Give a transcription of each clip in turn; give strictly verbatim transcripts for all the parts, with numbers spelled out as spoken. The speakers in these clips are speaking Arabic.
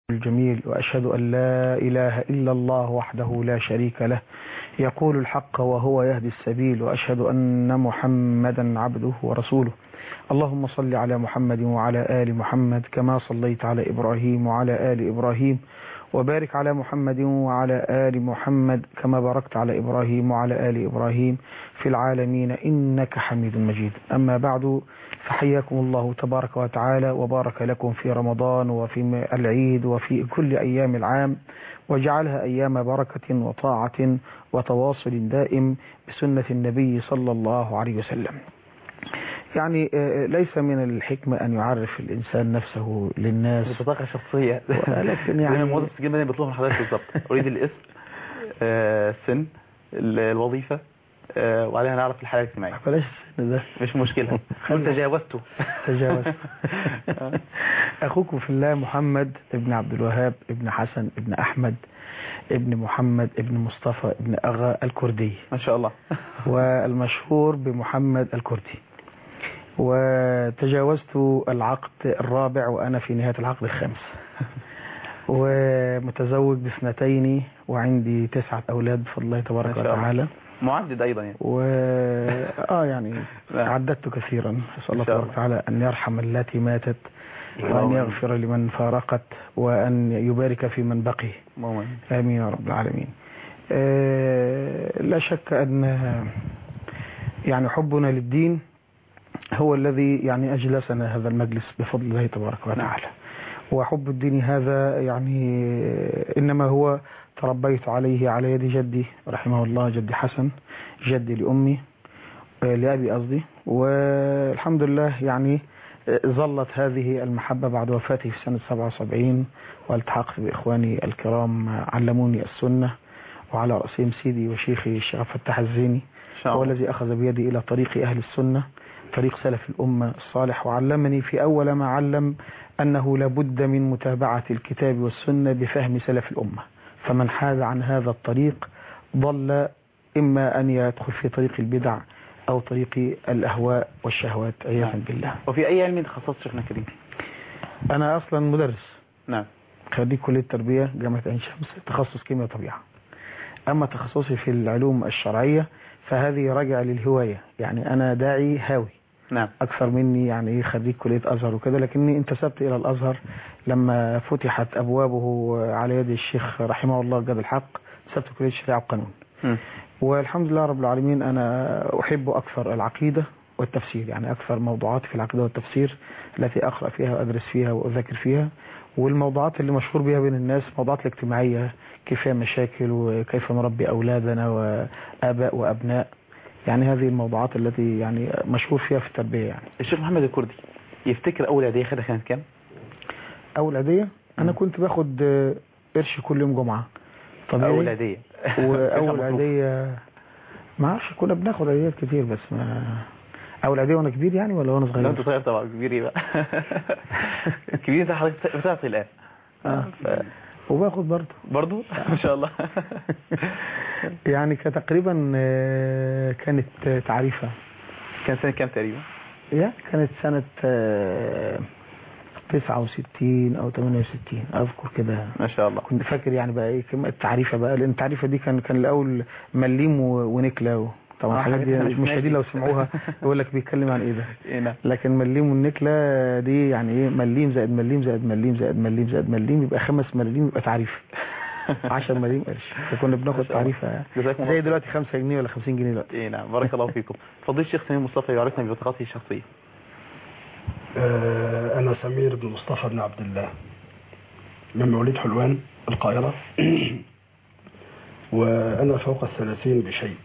الجميل، وأشهد أن لا إله إلا الله وحده لا شريك له يقول الحق وهو يهدي السبيل، وأشهد أن محمدا عبده ورسوله. اللهم صل على محمد وعلى آل محمد كما صليت على إبراهيم وعلى آل إبراهيم، وبارك على محمد وعلى آل محمد كما باركت على إبراهيم وعلى آل إبراهيم في العالمين إنك حميد مجيد. أما بعد، فحياكم الله تبارك وتعالى وبارك لكم في رمضان وفي العيد وفي كل أيام العام، وجعلها أيام بركة وطاعة وتواصل دائم بسنة النبي صلى الله عليه وسلم. يعني ليس من الحكمة أن يعرف الإنسان نفسه للناس بطاقة شخصية، لكن يعني الموظف السجين بدني بيطلب من حضرتك بالظبط. أريد الاسم، السن، الوظيفة، وعليها نعرف الحالة الاجتماعية. بلاش السن ده، مش مشكلة. تجاوزته تجاوزته أخوكم في الله محمد ابن عبد الوهاب ابن حسن ابن أحمد ابن محمد ابن مصطفى ابن أغا الكردي ما شاء الله، والمشهور بمحمد الكردي. وتجاوزت العقد الرابع وأنا في نهاية العقد الخامس، ومتزوج باثنتين وعندي تسعة أولاد بفضل الله تبارك وتعالى. معدد أيضا يعني. و آه يعني عددت كثيرا. أسأل الله تبارك وتعالى أن يرحم التي ماتت، وأن يغفر لمن فارقت، وأن يبارك في من بقي. آمين يا رب العالمين. آه لا شك أن يعني حبنا للدين هو الذي يعني أجلسنا هذا المجلس بفضل الله تبارك وتعالى. وحب الدين هذا يعني إنما هو تربيت عليه على يد جدي رحمه الله، جدي حسن، جدي لأمي لأبي قصدي، والحمد لله يعني ظلت هذه المحبة بعد وفاته في سنة سبعة وسبعين، والتحقت بإخواني الكرام علموني السنة، وعلى رأسهم سيدي وشيخي الشيخ فتح الزيني، هو الذي أخذ بيدي إلى طريق أهل السنة، طريق سلف الأمة الصالح، وعلمني في أول ما علم أنه لابد من متابعة الكتاب والسنة بفهم سلف الأمة، فمن حاد عن هذا الطريق ضل، إما أن يدخل في طريق البدع أو طريق الأهواء والشهوات عياذا بالله. وفي أي علم تخصصت شيخنا الكريم؟ أنا أصلا مدرس، نعم، خريج كلية التربية جامعة عين شمس، تخصص كيمياء طبيعة. أما تخصصي في العلوم الشرعية فهذه راجع للهواية، يعني أنا داعي هاوي. نعم. أكثر مني يعني خريج كلية أزهر وكذا، لكني انتسبت إلى الأزهر لما فتحت أبوابه على يد الشيخ رحمه الله جاد الحق، انتسبت كلية الشريعة والقانون. م. والحمد لله رب العالمين أنا أحب أكثر العقيدة والتفسير، يعني أكثر موضوعاتي في العقيدة والتفسير التي أقرأ فيها وأدرس فيها وأذاكر فيها، والموضوعات اللي مشهور بها بين الناس موضوعات الاجتماعية، كيف مشاكل وكيف نربي أولادنا وآباء وأبناء، يعني هذه الموضوعات التي يعني مشهور فيها في التربية. يعني الشيخ محمد الكردي يفتكر أول عيدية خدها كانت كام؟ أول عيدية أنا كنت باخد قرش كل يوم جمعة طبيعي. أول عيدية وأول عيدية ما اعرفش، كنا بناخد عيديات كتير، بس ما أول عيدية وأنا كبير يعني ولا وأنا صغير؟ لا أنت صغير طبعا. كبير إيه بقى؟ كبير ده حضرتك بتعطي الآن. آه. ف... وباخد برضه برضه ما شاء الله. يعني تقريبا كانت تعريفة. كان سنة كام تقريبا؟ يا كانت سنة تسعة وستين أو ثمانية وستين أذكر كده. ما شاء الله. كنت فاكر يعني بقى إيه التعريفة بقى، لأن التعريفة دي كان كان الأول مليم ونكلة، طبعا الحاجات دي المشاهدين لو سمعوها يقول لك بيتكلم عن ايه ده. إيه؟ لكن مليم والنكله دي يعني ايه، مليم زائد مليم زائد مليم زائد مليم زائد مليم يبقى خمس مليم، يبقى تعريف عشرة مليم قرش، فكنا بناخد تعريفه زي دلوقتي خمسة جنيه ولا خمسين جنيه دلوقتي. ايه نعم، بارك الله فيكم. فضيلة الشيخ سمير مصطفى يعرفنا ببطاقته الشخصيه. آه انا سمير بن مصطفى بن عبد الله، من مواليد حلوان القاهره، وانا فوق الثلاثين بشيء،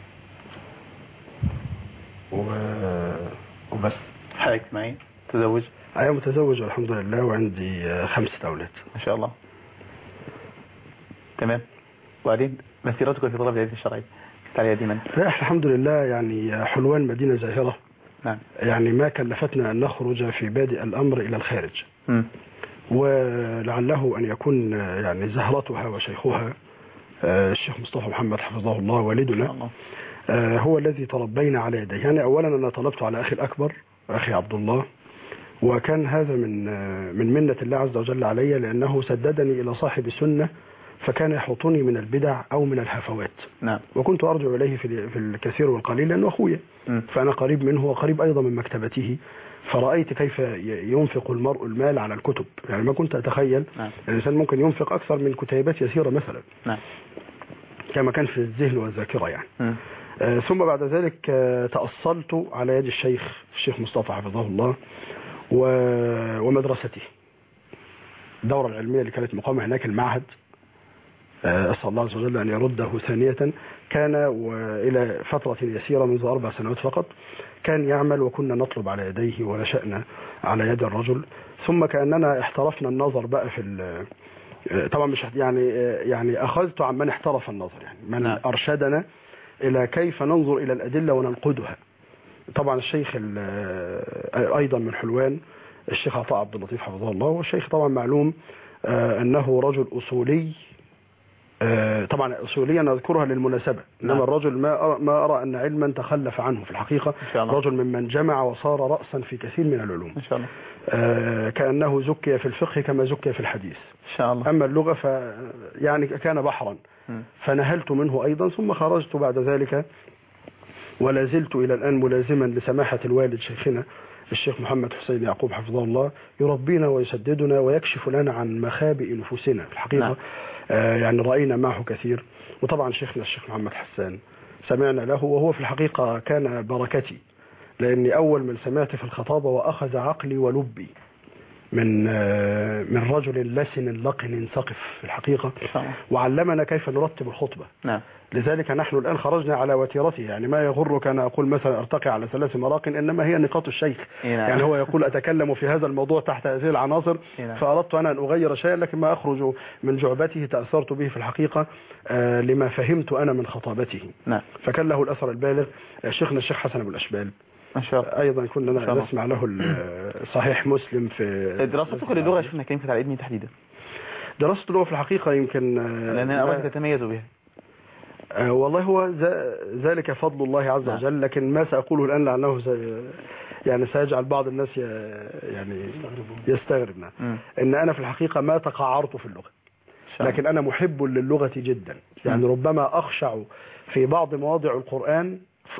وبس. حالة اجتماعية، تزوج؟ أنا متزوج والحمد لله، وعندي خمسة أولاد ما شاء الله. تمام. وبعدين مسيرتك في طلب العلم الشرعي تعالى ديما؟ الحمد لله، يعني حلوان مدينة زاهرة. نعم. يعني ما كلفتنا أن نخرج في بادئ الأمر إلى الخارج، م. ولعله أن يكون يعني زهرتها وشيخها الشيخ مصطفى محمد حفظه الله والدنا الله. هو الذي تربينا على يديه. يعني أولا أنا طلبت على أخي الأكبر أخي عبد الله وكان هذا من من منة الله عز وجل علي، لأنه سددني إلى صاحب السنة فكان يحوطني من البدع أو من الهفوات. نعم. وكنت أرجع إليه في في الكثير والقليل لأنه أخويا، فأنا قريب منه وقريب أيضا من مكتبته، فرأيت كيف ينفق المرء المال على الكتب. يعني ما كنت أتخيل نعم. الإنسان ممكن ينفق أكثر من كتيبات يسيرة مثلا. نعم. كما كان في الذهن والذاكرة يعني. آه ثم بعد ذلك آه تأصلت على يد الشيخ الشيخ مصطفى حفظه الله ومدرسته، الدورة العلمية اللي كانت مقامة هناك، المعهد، آه أسأل الله عز وجل أن يرده ثانية. كان وإلى فترة يسيرة منذ أربع سنوات فقط كان يعمل، وكنا نطلب على يديه ونشأنا على يد الرجل. ثم كأننا احترفنا النظر بقى في طبعا مش يعني يعني أخذت عن من احترف النظر، يعني من نعم. أرشدنا إلى كيف ننظر إلى الأدلة وننقدها. طبعا الشيخ أيضا من حلوان الشيخ عطاء عبد اللطيف حفظه الله، والشيخ طبعا معلوم أنه رجل أصولي، طبعا أصوليا نذكرها للمناسبة، إنما نعم. الرجل ما ما أرى أن علما تخلف عنه في الحقيقة، رجل ممن جمع وصار رأسا في كثير من العلوم إن شاء الله. آه كأنه زكي في الفقه كما زكي في الحديث إن شاء الله. أما اللغة ف يعني كان بحرا م. فنهلت منه أيضا، ثم خرجت بعد ذلك ولا زلت إلى الآن ملازما لسماحة الوالد شيخنا الشيخ محمد حسين يعقوب حفظه الله، يربينا ويسددنا ويكشف لنا عن مخابئ نفوسنا في الحقيقة. نعم. آه يعني رأينا معه كثير. وطبعا شيخنا الشيخ محمد حسان سمعنا له، وهو في الحقيقة كان بركتي، لأني أول من سمعت في الخطابة وأخذ عقلي ولبي من آه من رجل لسن لقن ثقف في الحقيقة، وعلمنا كيف نرتب الخطبة. نعم. لذلك نحن الآن خرجنا على وتيرته، يعني ما يغرك أن أقول مثلا أرتقي على ثلاث مراق، إنما هي نقاط الشيخ. نعم. يعني هو يقول أتكلم في هذا الموضوع تحت هذه العناصر. نعم. فأردت أنا أن أغير شيئا، لكن ما أخرج من جعبته تأثرت به في الحقيقة آه لما فهمت أنا من خطابته. نعم. فكان له الأثر البالغ. شيخنا الشيخ حسن أبو الأشبال ما شاء الله أيضا كنا نسمع له صحيح مسلم. في دراستك للغة شفنا كيف تعلمني تحديدا؟ دراسة اللغة في الحقيقة يمكن لأن أراك تتميز بها. آه والله هو ذلك فضل الله عز وجل. نعم. لكن ما سأقوله الآن لأنه يعني سيجعل بعض الناس يعني يستغربنا إن أنا في الحقيقة ما تقعرت في اللغة، لكن أنا محب للغة جدا. يعني م. ربما أخشع في بعض مواضع القرآن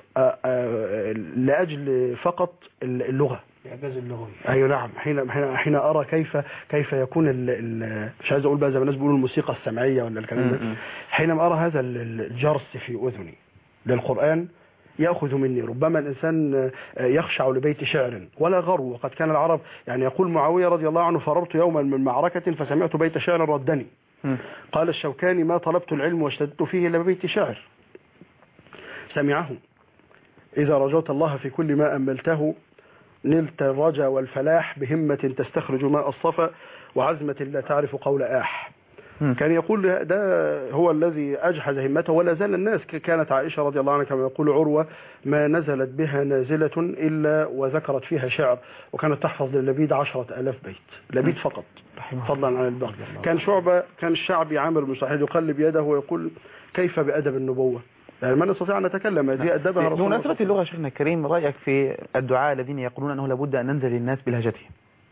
لأجل فقط اللغة، إعجاز اللغوي. أيوة نعم. حين حين حين أرى كيف كيف يكون ال ال مش عايز أقول بقى زي ما الناس بيقولوا الموسيقى السمعية ولا الكلام ده، حينما أرى هذا الجرس في أذني للقرآن يأخذ مني. ربما الإنسان يخشع لبيت شعر ولا غرو، وقد كان العرب يعني يقول معاوية رضي الله عنه فررت يوما من معركة فسمعت بيت شعر ردني. قال الشوكاني ما طلبت العلم واشتدت فيه إلا ببيت شعر. سمعه إذا رجوت الله في كل ما أملته نلت الرجا والفلاح بهمة تستخرج ماء الصفا وعزمة لا تعرف قول آح. م. كان يقول ده هو الذي أجحز همته ولا زال الناس. كانت عائشة رضي الله عنها كما يقول عروة ما نزلت بها نازلة إلا وذكرت فيها شعر، وكانت تحفظ للبيد عشرة ألاف بيت لبيد فقط فضلا عن الباقي. كان شعبة كان الشعبي عامر بن صحيح يقلب يده ويقول كيف بأدب النبوة، يعني ما نستطيع أن نتكلم. هذه أدبها رسول الله. بمناسبة اللغة شيخنا الكريم، رأيك في الدعاء الذين يقولون أنه لابد أن ننزل للناس بلهجتهم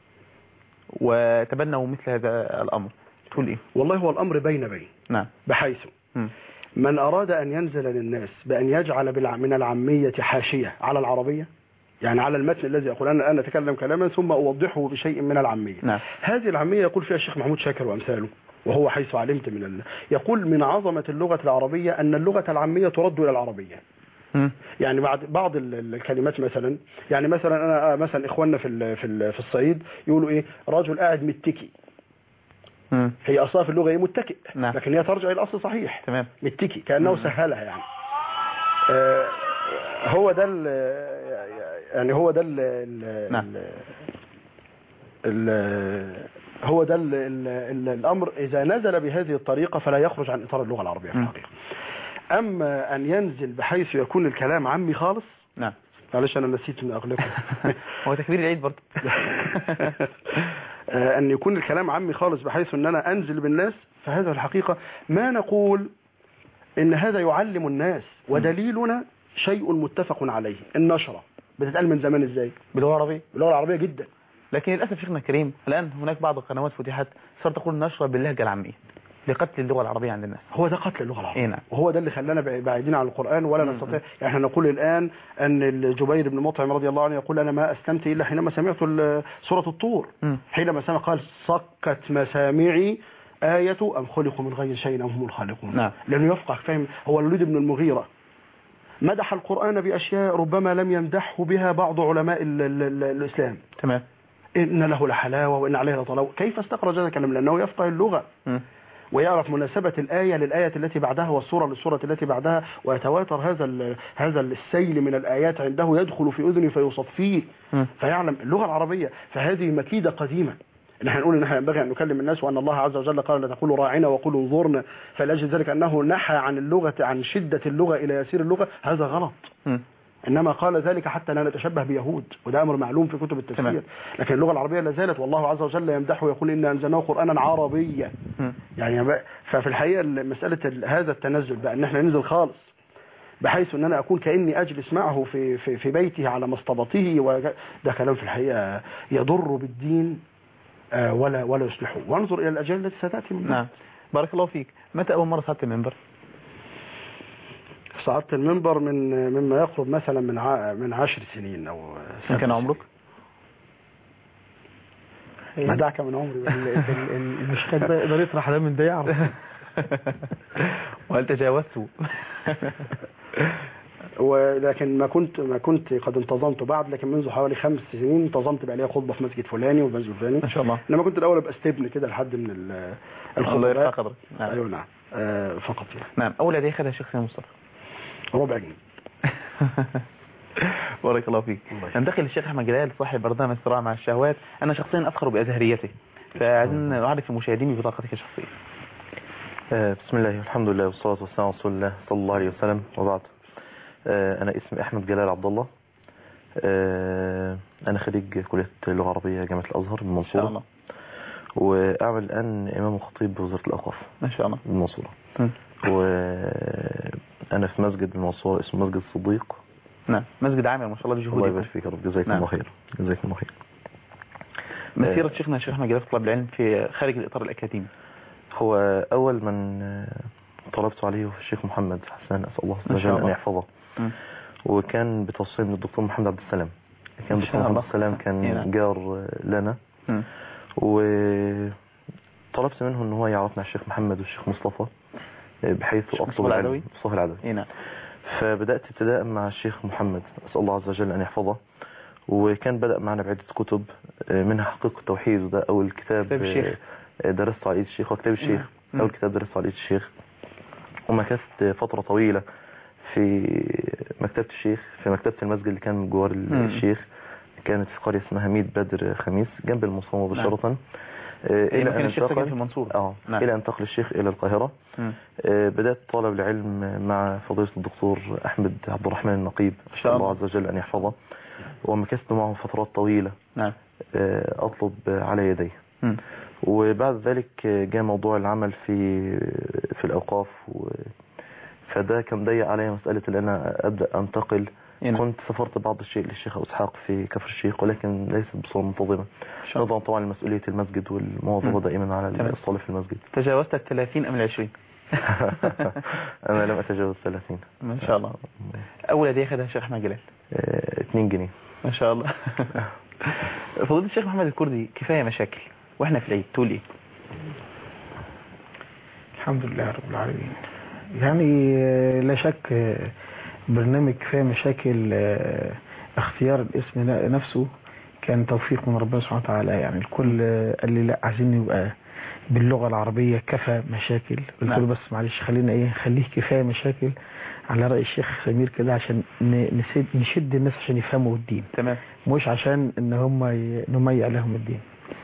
وتبنوا مثل هذا الأمر، تقول إيه؟ والله هو الأمر بين بين. نعم. بحيث م. من أراد أن ينزل للناس بأن يجعل من العامية حاشية على العربية، يعني على المتن الذي يقول أنا الآن أتكلم كلاما ثم أوضحه بشيء من العامية. نعم. هذه العامية يقول فيها الشيخ محمود شاكر وأمثاله، وهو حيث علمت من ال... يقول من عظمة اللغة العربية أن اللغة العامية ترد إلى العربية. م. يعني بعض بعض الكلمات مثلا، يعني مثلا أنا مثلا إخواننا في ال... في ال... في الصعيد يقولوا إيه رجل قاعد متكي. م. هي أصلا في اللغة إيه متكئ. نعم. لكن هي ترجع إلى الأصل صحيح. تمام. متكي كأنه م. سهلها يعني. آه هو ده ال... يعني هو ده ال... ال... نعم. ال... ال... هو ده ال ال ال الأمر. إذا نزل بهذه الطريقة فلا يخرج عن إطار اللغة العربية في الحقيقة. أما أن ينزل بحيث يكون الكلام عامي خالص. نعم. معلش أنا نسيت من أغلقه. هو تكبير العيد برضه. أن يكون الكلام عامي خالص بحيث أن أنا أنزل بالناس، فهذا الحقيقة ما نقول إن هذا يعلم الناس، ودليلنا شيء متفق عليه. النشرة بتتقال من زمان إزاي؟ باللغة العربية. باللغة العربية جدا. لكن للاسف شيخنا الكريم الان هناك بعض القنوات فتحت صارت تقول نشر باللهجه العاميه لقتل اللغه العربيه عند الناس. هو ده قتل اللغه العربيه. إيه نعم. وهو ده اللي خلانا بعيدين عن القران ولا نستطيع. يعني احنا نقول الان ان الجبير بن مطعم رضي الله عنه يقول انا ما اسلمت الا حينما سمعت سوره الطور. م. حينما سمع قال صكت مسامعي آية أم خلقوا من غير شيء أم هم الخالقون. نعم. لأنه يفقه فهم. هو الوليد بن المغيرة مدح القرآن بأشياء ربما لم يمدحه بها بعض علماء ال ال ال الإسلام. تمام. إن له لحلاوة وإن عليه لطلاوة. كيف استخرج هذا الكلام؟ لأنه يفقه اللغة م. ويعرف مناسبة الآية للآية التي بعدها والسورة للسورة التي بعدها، ويتواتر هذا هذا السيل من الآيات عنده يدخل في أذنه فيصفيه م. فيعلم اللغة العربية. فهذه مكيدة قديمة. نحن نقول ان احنا ينبغي ان نكلم الناس وان الله عز وجل قال لا تقولوا راعنا وقولوا انظرنا، فلاجل ذلك انه نحى عن اللغه عن شده اللغه الى يسير اللغه، هذا غلط. م. انما قال ذلك حتى لا نتشبه بيهود، وده امر معلوم في كتب التفسير. تمام. لكن اللغه العربيه لا زالت، والله عز وجل يمدحه ويقول انا انزلناه قرانا عربيا. م. يعني ففي الحقيقه مساله هذا التنزل بقى ان احنا ننزل خالص بحيث ان انا اكون كاني اجلس معه في في في بيته على مصطبته، وده كلام في الحقيقه يضر بالدين ولا ولا يصلحه. وانظر الى الاجيال التي ستاتي من بعد. نعم. بارك الله فيك. متى اول مره صعدت المنبر؟ صعدت المنبر من مما يقرب مثلا من ع... من عشر سنين او سنة. كان عمرك؟ ما دعك من عمري. مش كان يقدر يطرح ده من ده يعرف. وهل تجاوزته؟ ولكن ما كنت ما كنت قد انتظمت بعد، لكن منذ حوالي خمس سنين انتظمت بقى لي خطبه في مسجد فلاني ومسجد فلاني ما شاء الله. انما كنت الاول ابقى استبن كده لحد من الخطبات. الله يرفع قدرك. نعم. ايوه نعم. آه فقط يعني. نعم. اول هديه خدها الشيخ مصطفى ربع جنيه. بارك الله فيك. ننتقل للشيخ احمد جلال صاحب برنامج الصراع مع الشهوات. انا شخصيا افخر بازهريته، فعايزين نعرف المشاهدين ببطاقتك الشخصيه. بسم الله والحمد لله والصلاه والسلام على رسول الله صلى الله عليه وسلم، وبعد. أنا اسمي أحمد جلال عبد الله. أنا خريج كلية اللغة العربية جامعة الأزهر بالمنصورة. ما شاء الله. وأعمل الآن إمام وخطيب بوزارة الأوقاف. ما شاء الله. بالمنصورة. وأنا في مسجد بالمنصورة اسمه مسجد الصديق. نعم. مسجد عامر ما شاء الله بجهودكم. الله يبارك فيك يا رب. جزاكم الله خير. جزاكم الله خير. مسيرة شيخنا الشيخ أحمد جلال في طلب العلم في خارج الإطار الأكاديمي. هو أول من طلبت عليه الشيخ محمد حسان، أسأل الله عز وجل أن يحفظه. م. وكان بتوصيل من الدكتور محمد عبد السلام. كان الدكتور محمد عبد السلام كان جار لنا، وطلبت منه ان هو يعرفنا على الشيخ محمد والشيخ مصطفى بحيث اطلب العلم. مصطفى العدوي. نعم. فبدات ابتداء مع الشيخ محمد، اسال الله عز وجل ان يحفظه. وكان بدا معنا بعده كتب، منها حقيقه التوحيد، وده اول كتاب درسته على ايد الشيخ، وكتاب الشيخ م. اول كتاب درسته على ايد الشيخ. ومكثت فتره طويله في مكتبة الشيخ، في مكتبة المسجد اللي كان من جوار الشيخ. كانت في قرية اسمها ميت بدر خميس جنب المنصورة مباشرة. نعم. إلى أن انتقل في المنصورة. اه نعم. إلى أن انتقل الشيخ إلى القاهرة. آه بدأت طالب العلم مع فضيلة الدكتور أحمد عبد الرحمن النقيب، أسأل الله عز وجل أن يحفظه. ومكثت معه فترات طويلة. نعم. آه أطلب على يديه. م. وبعد ذلك جاء موضوع العمل في في الأوقاف، و فده كان ضيق عليا مسألة ان انا ابدأ انتقل. إيه. كنت سافرت بعض الشيء للشيخ ابو اسحاق في كفر الشيخ، ولكن ليست بصورة منتظمة، نظرا طبعا لمسؤولية المسجد والمواظبة دائما على الصلاة في المسجد. تجاوزت الثلاثين ام العشرين؟ انا لم اتجاوز الثلاثين. ما شاء الله. اول هدية خدها الشيخ احمد جلال؟ اه اتنين جنيه. ما شاء الله. فضيلة الشيخ محمد الكردي، كفاية مشاكل واحنا في العيد، تقول ايه؟ الحمد لله رب العالمين. يعني لا شك برنامج كفاية مشاكل، اختيار الاسم نفسه كان توفيق من ربنا سبحانه وتعالى. يعني الكل قال لي لا عايزين يبقى باللغة العربية كفى مشاكل. قلت له بس معلش خلينا ايه خليه كفاية مشاكل على رأي الشيخ سمير كده، عشان نسد نشد الناس عشان يفهموا الدين. تمام. مش عشان ان هم نميع لهم الدين.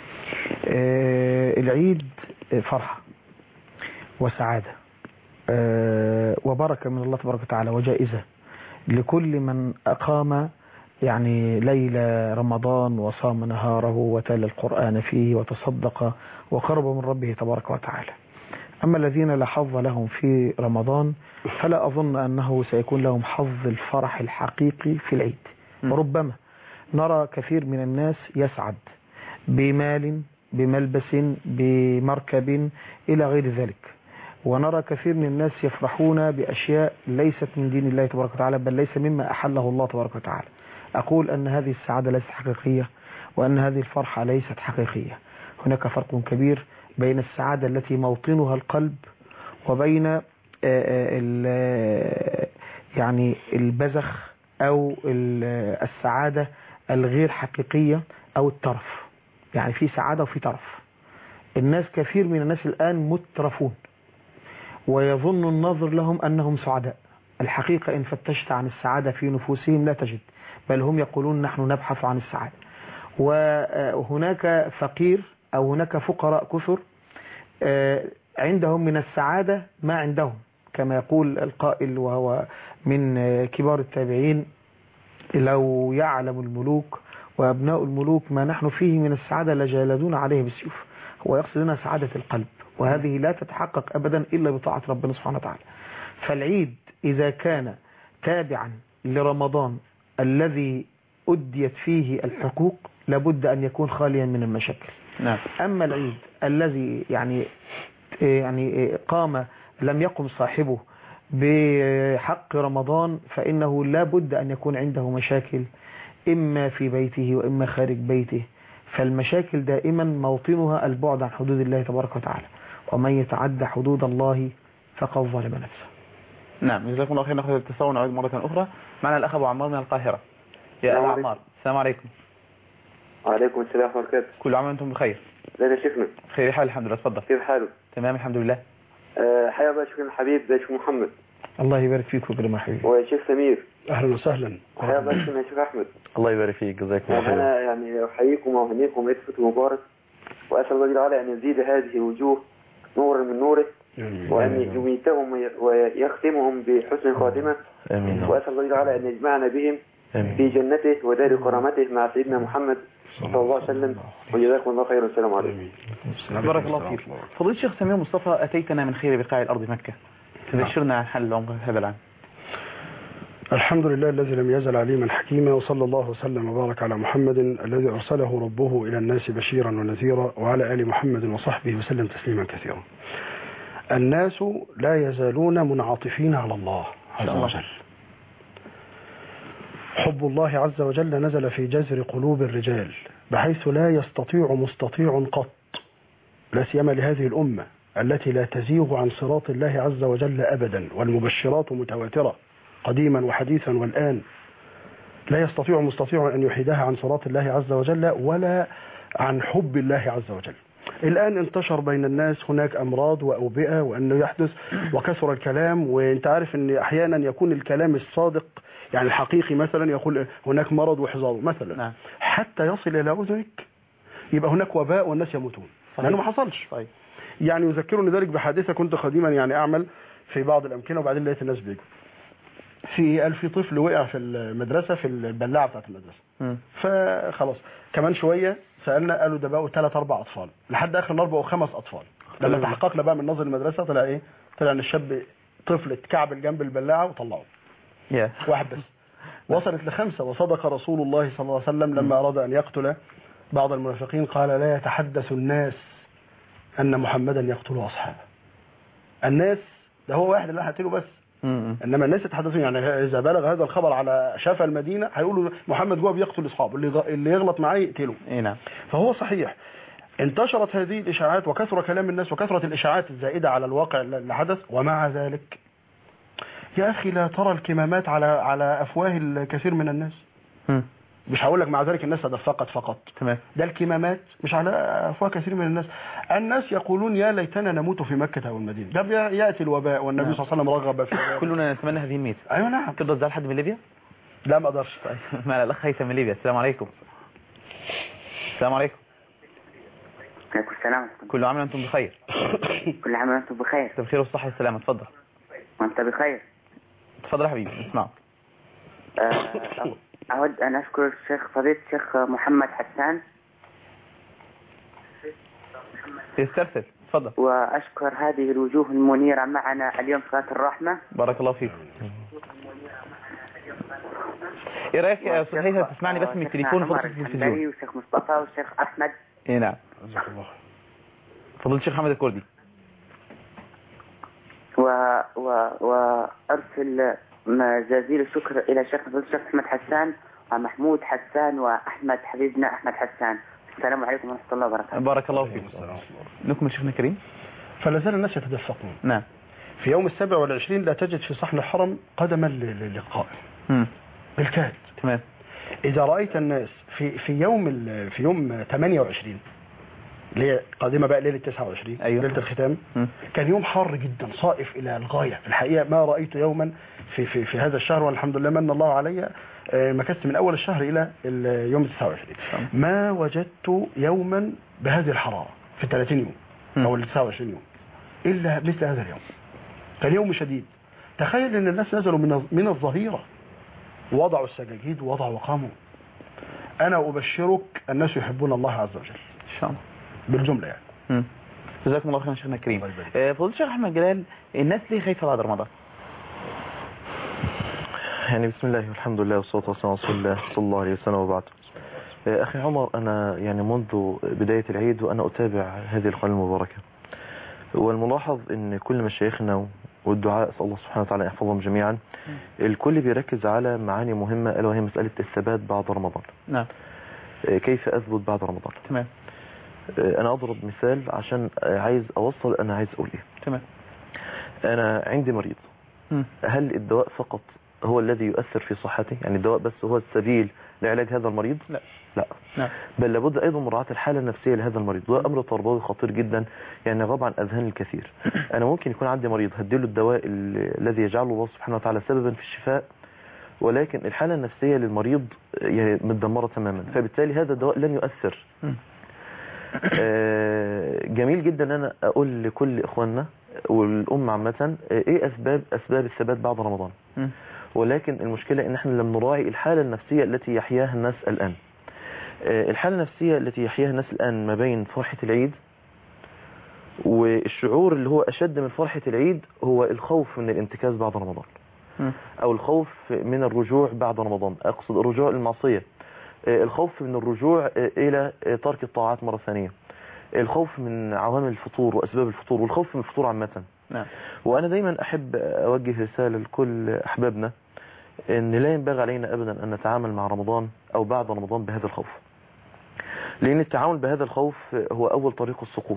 آه العيد فرحة وسعادة وبركة من الله تبارك وتعالى، وجائزة لكل من أقام يعني ليلة رمضان وصام نهاره وتلا القرآن فيه وتصدق وقرب من ربه تبارك وتعالى. أما الذين لا حظ لهم في رمضان فلا أظن أنه سيكون لهم حظ الفرح الحقيقي في العيد. وربما نرى كثير من الناس يسعد بمال بملبس بمركب إلى غير ذلك. ونرى كثير من الناس يفرحون بأشياء ليست من دين الله تبارك وتعالى، بل ليس مما أحله الله تبارك وتعالى. أقول أن هذه السعادة ليست حقيقية، وأن هذه الفرحة ليست حقيقية. هناك فرق كبير بين السعادة التي موطنها القلب وبين يعني البذخ أو السعادة الغير حقيقية أو الترف. يعني في سعادة وفي ترف. الناس كثير من الناس الآن مترفون، ويظن الناظر لهم أنهم سعداء. الحقيقة إن فتشت عن السعادة في نفوسهم لا تجد، بل هم يقولون نحن نبحث عن السعادة. وهناك فقير أو هناك فقراء كثر عندهم من السعادة ما عندهم، كما يقول القائل وهو من كبار التابعين: لو يعلم الملوك وأبناء الملوك ما نحن فيه من السعادة لجالدون عليه بالسيوف. هو يقصدنا سعادة القلب، وهذه لا تتحقق أبدا إلا بطاعة ربنا سبحانه وتعالى. فالعيد إذا كان تابعا لرمضان الذي أديت فيه الحقوق لابد أن يكون خاليا من المشاكل. نعم. أما العيد الذي يعني يعني قام لم يقم صاحبه بحق رمضان فإنه لا بد أن يكون عنده مشاكل، إما في بيته وإما خارج بيته. فالمشاكل دائما موطنها البعد عن حدود الله تبارك وتعالى، ومن يتعدى حدود الله فقد ظلم نفسه. نعم، جزاكم الله خير. ناخذ الاتصال ونعود مرة أخرى. معنا الأخ أبو عمار من القاهرة. يا أبو عمار، السلام عليكم. وعليكم السلام ورحمة الله وبركاته. كل عام وأنتم بخير. ازيك يا شيخنا؟ خير حال الحمد لله. تفضل. كيف حالك؟ تمام الحمد لله. أه حيا بقى شيخنا الحبيب شيخ محمد. الله يبارك فيك وكرم حبيبي. وشيخ سمير. أهلا وسهلا. حيا بقى شيخنا شيخ أحمد. الله يبارك فيك، جزاكم الله خير. أنا يعني أحييكم وأهنيكم بعيد الفطر المبارك، وأسأل الله جل وعلا أن يزيد هذه الوجوه نورا من نوره، وأن يميتهم ويختمهم بحسن خاتمة. آمين. وأسأل الله جل وعلا أن يجمعنا بهم آمين. في جنته ودار كرامته مع سيدنا محمد صلى الله عليه وسلم. وجزاكم الله خيرا. السلام عليكم. بارك الله فيك. فضيلة الشيخ سمير مصطفى، أتيتنا من خير بقاع الأرض مكة، تبشرنا عن حل العمر هذا العام. الحمد لله الذي لم يزل عليما حكيما، وصلى الله وسلم وبارك على محمد الذي أرسله ربه إلى الناس بشيرا ونذيرا، وعلى آل محمد وصحبه وسلم تسليما كثيرا. الناس لا يزالون منعطفين على الله عز وجل. حب الله عز وجل نزل في جذر قلوب الرجال بحيث لا يستطيع مستطيع قط، لا سيما لهذه الأمة التي لا تزيغ عن صراط الله عز وجل أبدا، والمبشرات متواترة قديما وحديثا والآن. لا يستطيع مستطيع أن يحيدها عن صراط الله عز وجل ولا عن حب الله عز وجل. الآن انتشر بين الناس هناك أمراض وأوبئة وأنه يحدث وكثر الكلام، وانت عارف أن أحيانا يكون الكلام الصادق يعني الحقيقي مثلا يقول هناك مرض وحصار مثلا، نعم. حتى يصل إلى أذنك يبقى هناك وباء والناس يموتون، لأنه ما حصلش. طيب. يعني يذكرني ذلك بحادثة كنت قديما يعني أعمل في بعض الأمكنة، وبعدين لقيت الناس بيجوا في قال في طفل وقع في المدرسة في البلاعة بتاعت المدرسة. م. فخلاص كمان شوية سألنا قالوا ده بقوا ثلاث أربع أطفال، لحد آخر النهار بقوا خمس أطفال. لما تحققنا بقى من نظر المدرسة طلع إيه؟ طلع إن الشاب طفل اتكعبل جنب البلاعة وطلعوه. yeah. واحد بس. وصلت لخمسة. وصدق رسول الله صلى الله عليه وسلم لما أراد أن يقتل بعض المنافقين قال لا يتحدث الناس أن محمدا يقتل أصحابه. الناس ده هو واحد اللي هقتله بس، انما الناس يتحدثون يعني اذا بلغ هذا الخبر على شفا المدينه هيقولوا محمد جوه بيقتل اصحابه، اللي اللي يغلط معاه يقتله. اي نعم. فهو صحيح انتشرت هذه الاشاعات وكثر كلام الناس وكثرت الاشاعات الزائده على الواقع اللي حدث، ومع ذلك يا اخي لا ترى الكمامات على على افواه الكثير من الناس. م. مش هقول لك مع ذلك الناس تدفقت فقط، تمام. ده الكمامات مش على افواه كثير من الناس. الناس يقولون يا ليتنا نموت في مكة او المدينة، ده ياتي الوباء والنبي نعم. صلى الله عليه وسلم رغب في ذلك. كلنا نتمنى هذه الميت. ايوه نعم. تقدر تزعل حد من ليبيا؟ لا ما اقدرش. طيب معنا الاخ هيثم من ليبيا. السلام عليكم. السلام عليكم. عليكم السلام. كل عام وانتم بخير. كل عام وانتم بخير. انت بخير والصحة والسلامة. اتفضل. وانت بخير. اتفضل يا حبيبي اسمعك. أه أود أن أشكر الشيخ فضيلة الشيخ محمد حسان. يسترسل. تفضل. وأشكر هذه الوجوه المنيرة معنا اليوم صلاة الرحمة. بارك الله فيك. ايه رايك يا استاذ هيثم تسمعني بس من التليفون وتصل في التلفزيون؟ والشيخ مصطفى والشيخ أحمد. اي نعم. جزاك الله. فضل الشيخ محمد الكردي. و و وارسل جزيل الشكر الى شيخ فضل الشيخ محمد حسان ومحمود حسان واحمد حبيبنا احمد حسان. السلام عليكم ورحمه الله وبركاته. بارك الله فيكم. نكمل شيخنا الكريم. فلا زال الناس يتدفقون. نعم. في يوم السابع والعشرين لا تجد في صحن الحرم قدما للقائم بالكاد. تمام. إذا رأيت الناس في في يوم في يوم ثمانية وعشرين اللي هي قادمة بقى ليلة تسعة وعشرين، أيوة. ليلة الختام، م. كان يوم حار جدا صائف إلى الغاية. في الحقيقة ما رأيت يوما في في في هذا الشهر، والحمد لله من الله علي مكثت من أول الشهر إلى يوم تسعة وعشرين ما وجدت يوما بهذه الحرارة في ثلاثين يوم م. أو تسعة وعشرين يوم إلا مثل هذا اليوم. كان يوم شديد. تخيل ان الناس نزلوا من من الظهيرة ووضعوا السجاجيد ووضعوا وقاموا. انا ابشرك الناس يحبون الله عز وجل ان شاء الله بالجملة يعني. جزاكم الله خيرا شيخنا الكريم. فضيلة الشيخ احمد جلال، الناس ليه خايفة بعد رمضان؟ يعني بسم الله والحمد لله والصلاة والسلام على رسول الله صلى الله عليه وسلم وبعد. اخي عمر، انا يعني منذ بداية العيد وانا اتابع هذه القناة المباركة، والملاحظ ان كل مشايخنا والدعاء اسال الله سبحانه وتعالى يحفظهم جميعا الكل بيركز على معاني مهمة الا وهي مسألة الثبات بعد رمضان. نعم. كيف اثبت بعد رمضان؟ تمام. انا اضرب مثال عشان عايز اوصل انا عايز اقول ايه. تمام. انا عندي مريض، م. هل الدواء فقط هو الذي يؤثر في صحتي؟ يعني الدواء بس هو السبيل لعلاج هذا المريض؟ لا لا. نعم. بل لابد ايضا مراعاة الحالة النفسية لهذا المريض، وده امر تربوي خطير جدا يعني غاب عن اذهان الكثير. انا ممكن يكون عندي مريض هديله الدواء الذي يجعله الله سبحانه وتعالى سببا في الشفاء، ولكن الحالة النفسية للمريض يعني متدمرة تماما، فبالتالي هذا الدواء لن يؤثر. آه جميل جدا ان انا اقول لكل اخواننا والامه عامه ايه اسباب اسباب الثبات بعد رمضان، ولكن المشكلة ان احنا لم نراعي الحالة النفسية التي يحياها الناس الان. الحالة النفسية التي يحياها الناس الان ما بين فرحة العيد والشعور اللي هو اشد من فرحة العيد هو الخوف من الانتكاس بعد رمضان، او الخوف من الرجوع بعد رمضان، اقصد الرجوع المعصية، الخوف من الرجوع الى ترك الطاعات مرة ثانية، الخوف من عوامل الفطور واسباب الفطور، والخوف من الفطور عامة. نعم. وانا دايما احب اوجه رسالة لكل احبابنا ان لا ينبغي علينا ابدا ان نتعامل مع رمضان او بعد رمضان بهذا الخوف، لان التعامل بهذا الخوف هو اول طريق السقوط.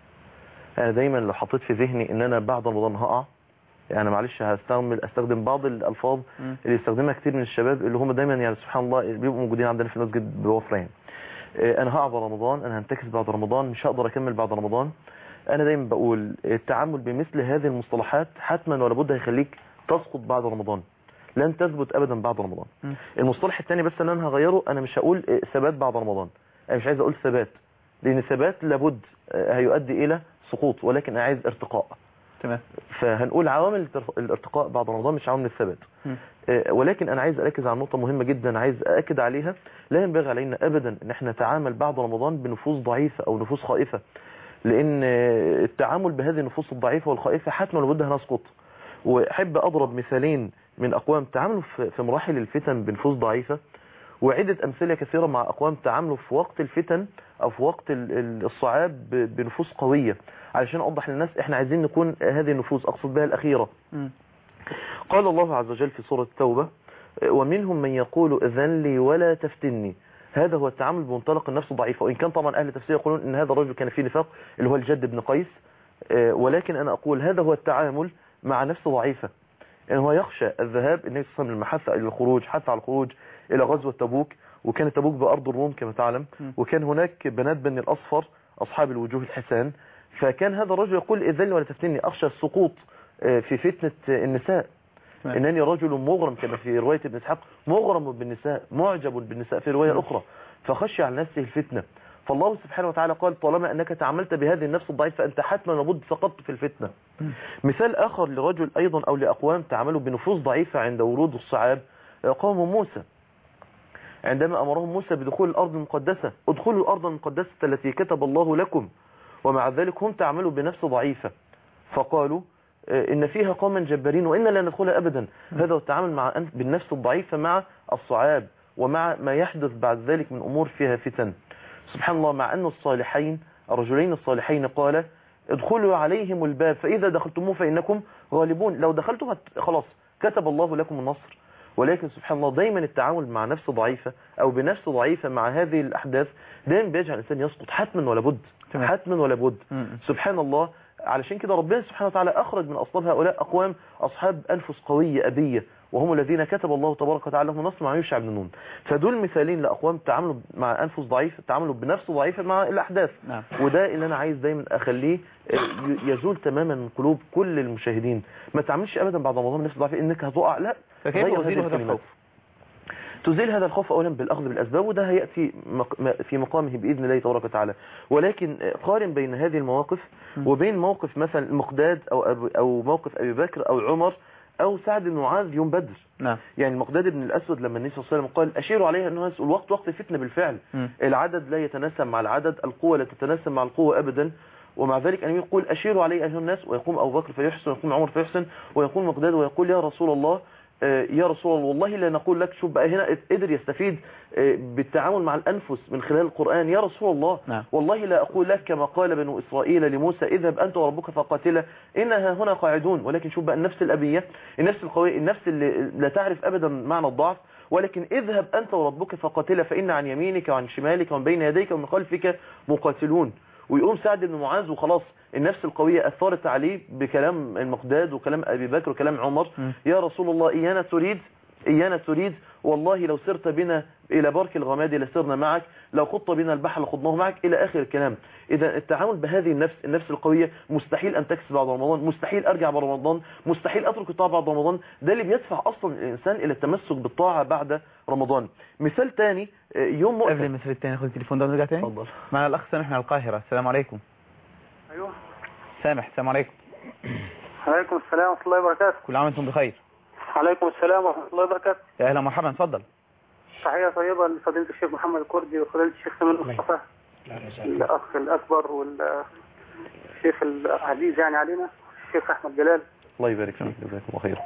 انا دايما لو حطيت في ذهني ان انا بعد رمضان هقع، يعني معلش هستعمل استخدم بعض الالفاظ م. اللي يستخدمها كتير من الشباب اللي هم دايما يعني سبحان الله بيبقوا موجودين عندنا في المسجد بوفره، يعني انا هقع بعد رمضان، انا هنتكس بعد رمضان، مش هقدر اكمل بعد رمضان. انا دايما بقول التعامل بمثل هذه المصطلحات حتما ولا بد هيخليك تسقط بعد رمضان، لن تثبت ابدا بعد رمضان. م. المصطلح الثاني بس اللي انا هغيره، انا مش هقول ثبات بعد رمضان، انا مش عايز اقول ثبات، لان ثبات لابد هيؤدي الى سقوط، ولكن انا عايز ارتقاء. تمام. فهنقول عوامل الارتقاء بعد رمضان مش عوامل الثبات. م. ولكن انا عايز اركز على نقطه مهمه جدا عايز ااكد عليها، لا ينبغي علينا ابدا ان احنا نتعامل بعد رمضان بنفوس ضعيفه او نفوس خائفه، لان التعامل بهذه النفوس الضعيفه والخائفه حتما لابد هنسقط. واحب اضرب مثالين من اقوام تعاملوا في مراحل الفتن بنفوس ضعيفه، وعده امثله كثيره مع اقوام تعاملوا في وقت الفتن او في وقت الصعاب بنفوس قويه، علشان اوضح للناس احنا عايزين نكون هذه النفوس، اقصد بها الاخيره. م. قال الله عز وجل في سوره التوبه: ومنهم من يقول اذن لي ولا تفتني. هذا هو التعامل بمنطلق النفس الضعيفه، وان كان طبعا اهل التفسير يقولون ان هذا الرجل كان فيه نفاق اللي هو الجد بن قيس، ولكن انا اقول هذا هو التعامل مع نفس ضعيفه، ان هو يخشى الذهاب. النبي صلى الله عليه وسلم لما حث الى الخروج حث على الخروج الى غزوه تبوك، وكان تبوك بارض الروم كما تعلم، وكان هناك بنات بني الاصفر اصحاب الوجوه الحسان، فكان هذا الرجل يقول اذن ولا تفتني، اخشى السقوط في فتنه النساء، انني رجل مغرم كما في روايه ابن اسحاق، مغرم بالنساء معجب بالنساء في روايه اخرى، فخشي على نفسه الفتنه. فالله سبحانه وتعالى قال طالما انك تعاملت بهذه النفس الضعيفه فانت حتما لابد سقطت في الفتنه. مثال اخر لرجل ايضا او لاقوام تعاملوا بنفوس ضعيفه عند ورود الصعاب، قوم موسى عندما امرهم موسى بدخول الارض المقدسه، ادخلوا الارض المقدسه التي كتب الله لكم، ومع ذلك هم تعاملوا بنفس ضعيفه، فقالوا ان فيها قوما جبارين وإنا لا ندخلها ابدا. هذا هو التعامل مع بالنفس الضعيفه مع الصعاب ومع ما يحدث بعد ذلك من امور فيها فتن. سبحان الله، مع أن الصالحين الرجلين الصالحين قال ادخلوا عليهم الباب فإذا دخلتموه فإنكم غالبون. لو دخلتم خلاص كتب الله لكم النصر. ولكن سبحان الله دايما التعامل مع نفس ضعيفة أو بنفس ضعيفة مع هذه الأحداث دايما بيجعل الإنسان يسقط حتما ولا بد، حتما ولا بد. سبحان الله، علشان كده ربنا سبحانه وتعالى أخرج من أصلاب هؤلاء أقوام أصحاب أنفس قوية أبية، وهم الذين كتب الله تبارك وتعالى لهم النصر مع يوشع بن نون. فدول مثالين لأقوام تعاملوا مع أنفس ضعيفة، تعاملوا بنفس ضعيفة مع الأحداث. نعم. وده اللي أنا عايز دايما أخليه يزول تماما من قلوب كل المشاهدين. ما تعملش أبدا بعد رمضان نفس ضعيفة إنك هتقع، لا. فكيف تزيل هذا الخوف؟ تزيل هذا الخوف أولا بالأخذ بالأسباب، وده هيأتي في مقامه بإذن الله تبارك وتعالى. ولكن قارن بين هذه المواقف وبين موقف مثلا المقداد أو, أو موقف أبي بكر أو عمر أو سعد بن معاذ يوم بدر. نعم. يعني المقداد بن الأسود لما النبي صلى الله عليه وسلم قال أشيروا عليها أنه الوقت وقت فتنة بالفعل. م. العدد لا يتناسب مع العدد، القوة لا تتناسب مع القوة أبدا، ومع ذلك أن يقول أشيروا عليه أيها الناس، ويقوم أبو بكر فيحسن، ويقوم عمر فيحسن، ويقوم مقداد ويقول يا رسول الله يا رسول الله والله لا نقول لك. شوف بقى هنا قدر يستفيد بالتعامل مع الأنفس من خلال القرآن. يا رسول الله نعم. والله لا أقول لك كما قال بنو إسرائيل لموسى اذهب أنت وربك فقاتلا إنها هنا قاعدون. ولكن شوف بقى النفس الأبية، النفس القوية، النفس اللي لا تعرف أبدا معنى الضعف، ولكن اذهب أنت وربك فقاتلا فإن عن يمينك وعن شمالك ومن بين يديك ومن خلفك مقاتلون. ويقوم سعد بن معاذ وخلاص النفس القوية أثرت عليه بكلام المقداد وكلام أبي بكر وكلام عمر. م. يا رسول الله إيانا تريد إيانا تريد والله لو سرت بنا إلى برك الغماد لسرنا معك، لو خضت بنا البحر لخضناه معك، إلى آخر الكلام. إذا التعامل بهذه النفس النفس القوية مستحيل أن تكسب بعد رمضان، مستحيل أرجع بعد رمضان، مستحيل أترك الطاعة بعد رمضان. ده اللي بيدفع أصلا الإنسان إلى التمسك بالطاعة بعد رمضان. مثال تاني يوم مؤتة. قبل المثال التاني خذ التليفون ده ونرجع تاني. تفضل. معنا الأخ سامح من القاهرة. السلام عليكم. أيوه سامح، السلام عليكم. عليكم السلام ورحمة الله وبركاته. كل عام وانتم بخير. عليكم السلام ورحمة الله وبركاته. يا أهلا مرحبا، اتفضل. تحية طيبة لفضيلة الشيخ محمد الكردي وفضيلة الشيخ سمير مصطفى، الأخ الأكبر والشيخ العزيز يعني علينا الشيخ أحمد جلال. الله يبارك فيك، جزاكم الله خير.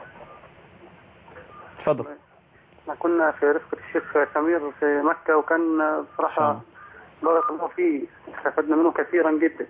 اتفضل. احنا كنا في رفقة الشيخ سمير في مكة، وكان بصراحة بارك الله فيه استفدنا منه كثيرا جدا.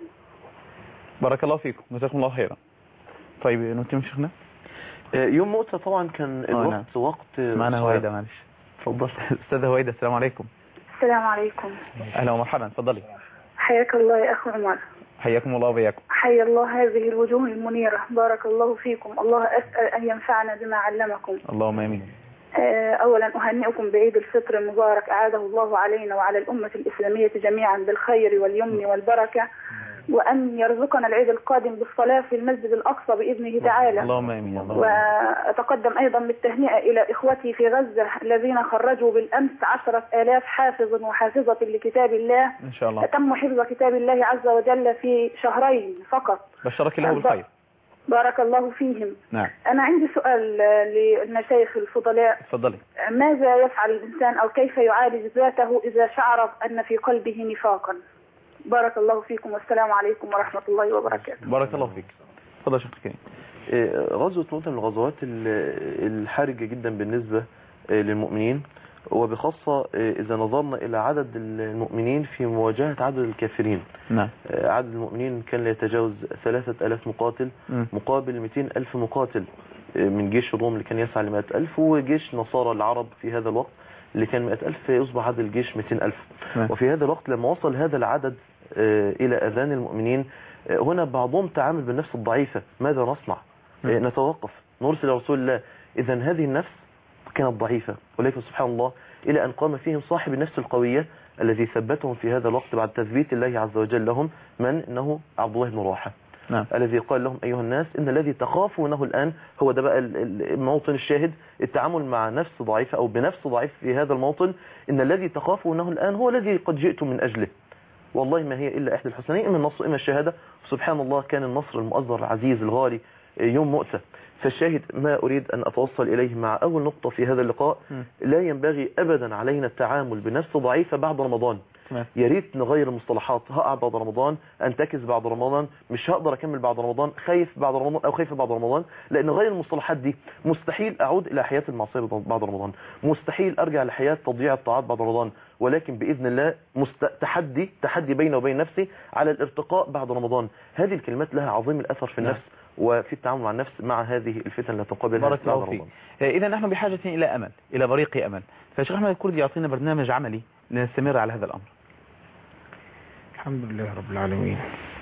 بارك الله فيكم، جزاكم الله خيرا. طيب نتم شيخنا. يوم مؤتة طبعا كان الوقت نعم. وقت معنا هويدا. معلش اتفضل استاذه هويدا. السلام عليكم. السلام عليكم. اهلا ومرحبا، اتفضلي. حياك الله يا اخ عمر. حياكم الله وبياكم. حيا الله هذه الوجوه المنيرة، بارك الله فيكم. الله أسأل أن ينفعنا بما علمكم. اللهم امين. أولا أهنئكم بعيد الفطر المبارك، أعاده الله علينا وعلى الأمة الإسلامية جميعا بالخير واليمن والبركة، وأن يرزقنا العيد القادم بالصلاة في المسجد الأقصى بإذنه تعالى. اللهم آمين. وأتقدم أيضا بالتهنئة إلى إخوتي في غزة الذين خرجوا بالأمس عشرة آلاف حافظ وحافظة لكتاب الله. إن شاء الله تم حفظ كتاب الله عز وجل في شهرين فقط. بشرك الله بالخير. بارك الله فيهم. نعم. أنا عندي سؤال للمشايخ الفضلاء. تفضلي. ماذا يفعل الإنسان أو كيف يعالج ذاته إذا شعر أن في قلبه نفاقا؟ بارك الله فيكم والسلام عليكم ورحمة الله وبركاته. بارك الله فيك. تفضل شيخ كريم. غزوة مؤتة من الغزوات الحرجة جدا بالنسبة للمؤمنين، وبخاصة إذا نظرنا إلى عدد المؤمنين في مواجهة عدد الكافرين. نعم. عدد المؤمنين كان لا يتجاوز ثلاثة آلاف مقاتل م. مقابل مئتين ألف مقاتل من جيش الروم اللي كان يسعى لمئة ألف، وجيش نصارى العرب في هذا الوقت اللي كان مئة ألف، يصبح عدد الجيش مئتين ألف. م. وفي هذا الوقت لما وصل هذا العدد إلى أذان المؤمنين، هنا بعضهم تعامل بالنفس الضعيفة. ماذا نصنع؟ م. نتوقف، نرسل رسول الله. إذن هذه النفس كانت ضعيفة، ولكن سبحان الله إلى أن قام فيهم صاحب النفس القوية الذي ثبتهم في هذا الوقت بعد تثبيت الله عز وجل لهم، من إنه عبد الله بن رواحة. نعم. الذي قال لهم أيها الناس إن الذي تخافونه الآن هو ده بقى الموطن الشاهد، التعامل مع نفس ضعيفة أو بنفس ضعيف في هذا الموطن. إن الذي تخافونه الآن هو الذي قد جئتم من أجله، والله ما هي إلا إحدى الحسنين، إما النصر إما الشهادة. سبحان الله كان النصر المؤزر العزيز الغالي يوم مؤتة. فالشاهد ما أريد أن أتوصل إليه مع أول نقطة في هذا اللقاء، لا ينبغي أبدا علينا التعامل بنفس ضعيفة بعد رمضان. يا ريت نغير المصطلحات. هقع بعد رمضان، انتكس بعد رمضان، مش هقدر اكمل بعد رمضان، خايف بعد رمضان او خايف بعد رمضان. لان غير المصطلحات دي مستحيل اعود الى حياه المعصيه بعد رمضان، مستحيل ارجع لحياه تضييع الطاعات بعد رمضان. ولكن باذن الله مست... تحدي تحدي بيني وبين نفسي على الارتقاء بعد رمضان. هذه الكلمات لها عظيم الاثر في النفس وفي التعامل مع النفس مع هذه الفتن التي تقابلها بارك الله فيك. اذا نحن بحاجه الى امل، الى بريق امل. فالشيخ احمد الكردي يعطينا برنامج عملي لنستمر على هذا الامر. الحمد لله رب العالمين.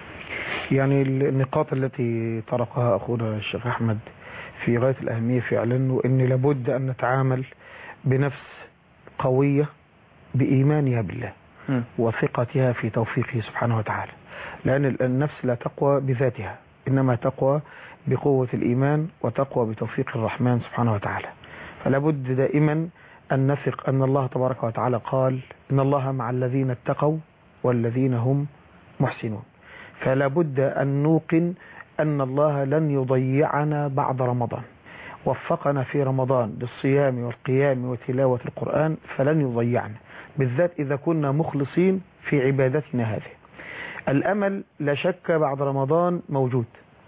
يعني النقاط التي طرقها اخونا الشيخ احمد في غايه الاهميه فعلا، وان لابد ان نتعامل بنفس قويه بايمانها بالله م. وثقتها في توفيقه سبحانه وتعالى. لان النفس لا تقوى بذاتها، إنما تقوى بقوة الإيمان وتقوى بتوفيق الرحمن سبحانه وتعالى. فلا بد دائما أن نثق أن الله تبارك وتعالى قال إن الله مع الذين اتقوا والذين هم محسنون. فلا بد أن نوقن أن الله لن يضيعنا بعد رمضان. وفقنا في رمضان للصيام والقيام وتلاوة القرآن فلن يضيعنا، بالذات إذا كنا مخلصين في عبادتنا هذه. الأمل لا شك بعد رمضان موجود،